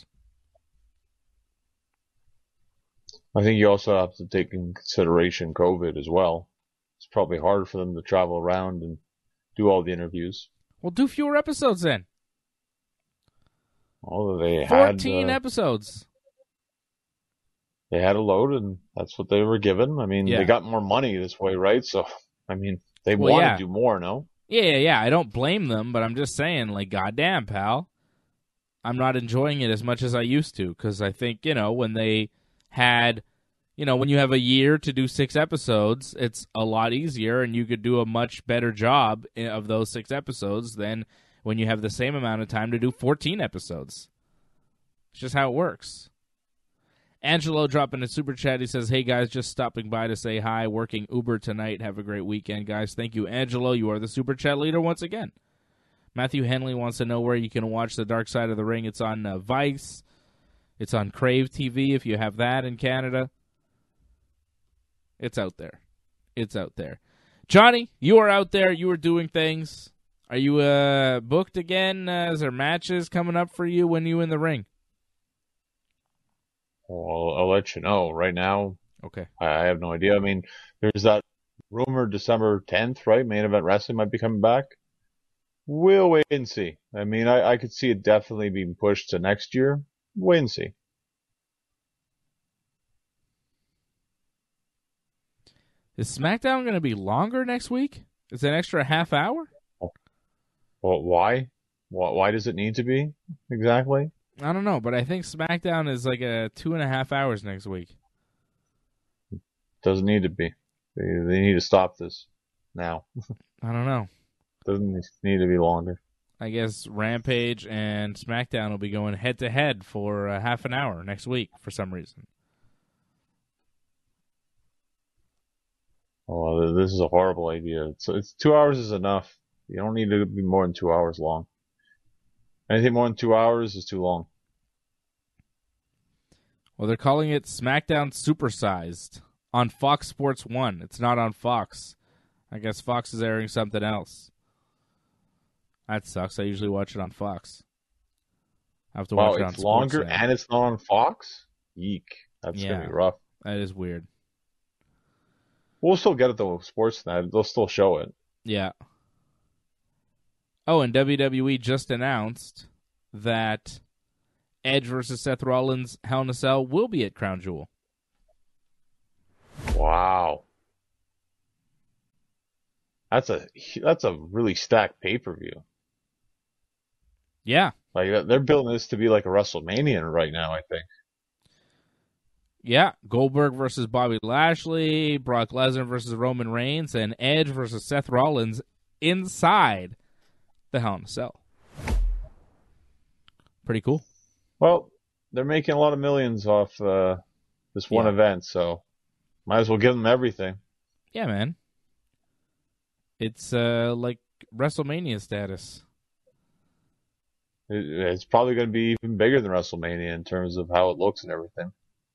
I think you also have to take in consideration COVID as well. It's probably hard for them to travel around and do all the interviews. Well, do fewer episodes then. Although they 14 episodes. They had a load, and that's what they were given. I mean, They got more money this way, right? So, I mean, they want to do more, no? Yeah. I don't blame them, but I'm just saying, like, goddamn, pal. I'm not enjoying it as much as I used to, because I think, you know, when they had, you know, when you have a year to do 6 episodes, it's a lot easier, and you could do a much better job of those 6 episodes than when you have the same amount of time to do 14 episodes. It's just how it works. Angelo dropping a super chat. He says, hey, guys, just stopping by to say hi. Working Uber tonight. Have a great weekend, guys. Thank you, Angelo. You are the super chat leader once again. Matthew Henley wants to know where you can watch The Dark Side of the Ring. It's on Vice. It's on Crave TV if you have that in Canada. It's out there. It's out there. Johnny, you are out there. You are doing things. Are you booked again? Is there matches coming up for you when you in the ring? Well, I'll let you know. Right now, okay. I have no idea. I mean, there's that rumor December 10th, right? Main Event Wrestling might be coming back. We'll wait and see. I mean, I could see it definitely being pushed to next year. Wait and see. Is SmackDown going to be longer next week? Is it an extra half hour? Well, why? Why does it need to be exactly? I don't know, but I think SmackDown is like 2.5 hours next week. Doesn't need to be. They need to stop this now. I don't know. Doesn't need to be longer. I guess Rampage and SmackDown will be going head-to-head for half an hour next week for some reason. Oh, this is a horrible idea. It's 2 hours is enough. You don't need to be more than 2 hours long. Anything more than 2 hours is too long. Well, they're calling it SmackDown Supersized on Fox Sports 1. It's not on Fox. I guess Fox is airing something else. That sucks. I usually watch it on Fox. I have to watch it on it's longer Sportsnet. and it's not on Fox? Yeek. That's going to be rough. That is weird. We'll still get it, though, Sportsnet. They'll still show it. Yeah. Oh, and WWE just announced that Edge versus Seth Rollins Hell in a Cell will be at Crown Jewel. Wow. That's a really stacked pay-per-view. Yeah. Like, they're building this to be like a WrestleMania right now, I think. Yeah. Goldberg versus Bobby Lashley, Brock Lesnar versus Roman Reigns, and Edge versus Seth Rollins inside the Hell in a Cell. Pretty cool. Well, they're making a lot of millions off this one event, so might as well give them everything. Yeah, man. It's like WrestleMania status. It's probably going to be even bigger than WrestleMania in terms of how it looks and everything.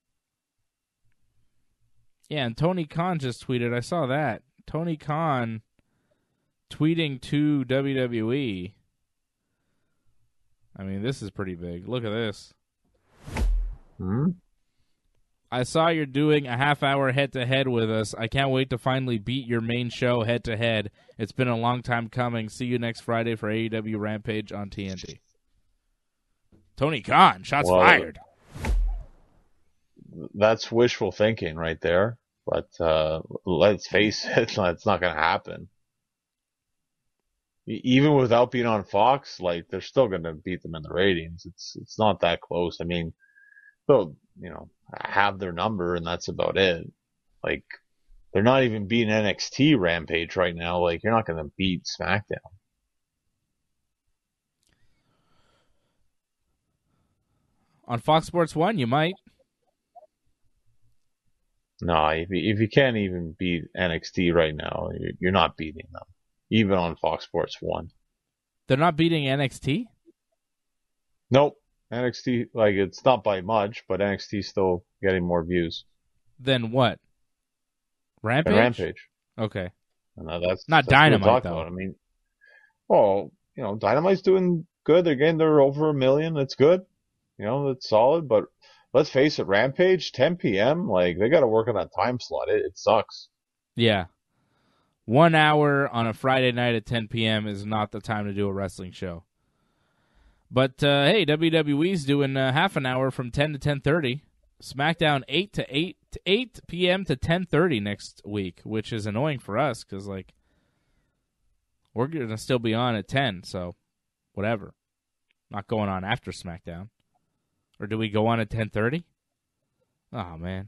Yeah, and Tony Khan just tweeted. I saw that. Tony Khan tweeting to WWE. I mean, this is pretty big. Look at this. I saw you're doing a half-hour head-to-head with us. I can't wait to finally beat your main show head-to-head. It's been a long time coming. See you next Friday for AEW Rampage on TNT. Tony Khan, shots fired. That's wishful thinking right there. But let's face it, it's not going to happen. Even without being on Fox, like, they're still going to beat them in the ratings. It's not that close. I mean, they'll, have their number and that's about it. Like, they're not even beating NXT Rampage right now. Like, you're not going to beat SmackDown. On Fox Sports 1, you might. No, if you can't even beat NXT right now, you're not beating them. Even on Fox Sports 1. They're not beating NXT? Nope. NXT, like, it's not by much, but NXT's still getting more views. Then what? Rampage? Rampage. Okay. And that's not Dynamite, though. About. I mean, Dynamite's doing good. They're getting there over 1 million. That's good. That's solid. But let's face it, Rampage, 10 p.m., like, they got to work on that time slot. It sucks. Yeah. 1 hour on a Friday night at 10 p.m. is not the time to do a wrestling show. But, hey, WWE's doing half an hour from 10 to 10:30. SmackDown 8 p.m. to 10:30 next week, which is annoying for us because, like, we're going to still be on at 10, so whatever. Not going on after SmackDown. Or do we go on at 10:30? Oh, man.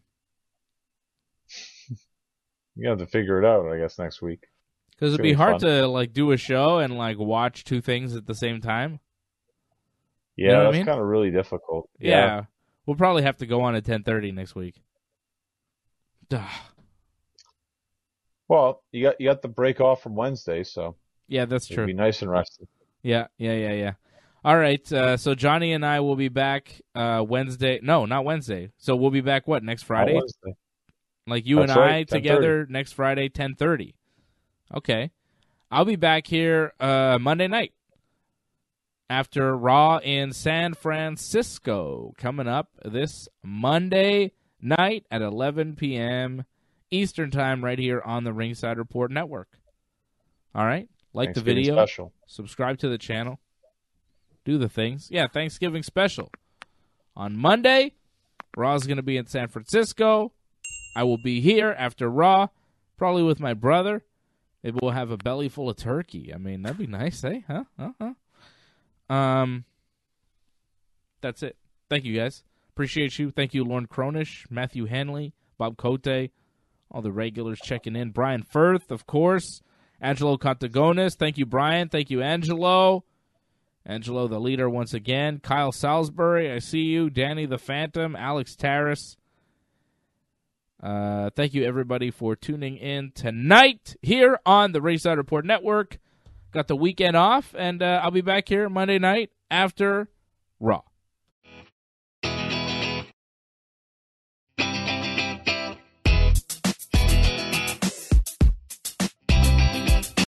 You have to figure it out, I guess, next week. Because it'd be hard to, like, do a show and, like, watch two things at the same time. Yeah, you know that's kind of really difficult. Yeah. We'll probably have to go on at 10:30 next week. Duh. Well, you got the break off from Wednesday, so yeah, that's true. Be nice and rested. Yeah. All right, so Johnny and I will be back Wednesday. No, not Wednesday. So we'll be back, what, next Friday? Wednesday. Like you That's and right, I together next Friday, 10:30. Okay. I'll be back here Monday night after Raw in San Francisco, coming up this Monday night at 11 p.m. Eastern Time right here on the Ringside Report Network. All right? Like the video. Special. Subscribe to the channel. Do the things. Yeah, Thanksgiving special. On Monday, Raw's going to be in San Francisco. I will be here after Raw, probably with my brother. Maybe we'll have a belly full of turkey. I mean, that'd be nice, eh? Huh? That's it. Thank you, guys. Appreciate you. Thank you, Lauren Cronish, Matthew Henley, Bob Cote, all the regulars checking in. Brian Firth, of course. Angelo Contagonis. Thank you, Brian. Thank you, Angelo. Angelo, the leader, once again. Kyle Salisbury, I see you. Danny the Phantom. Alex Tarras. Thank you, everybody, for tuning in tonight here on the Ringside Report Network. Got the weekend off, and I'll be back here Monday night after Raw.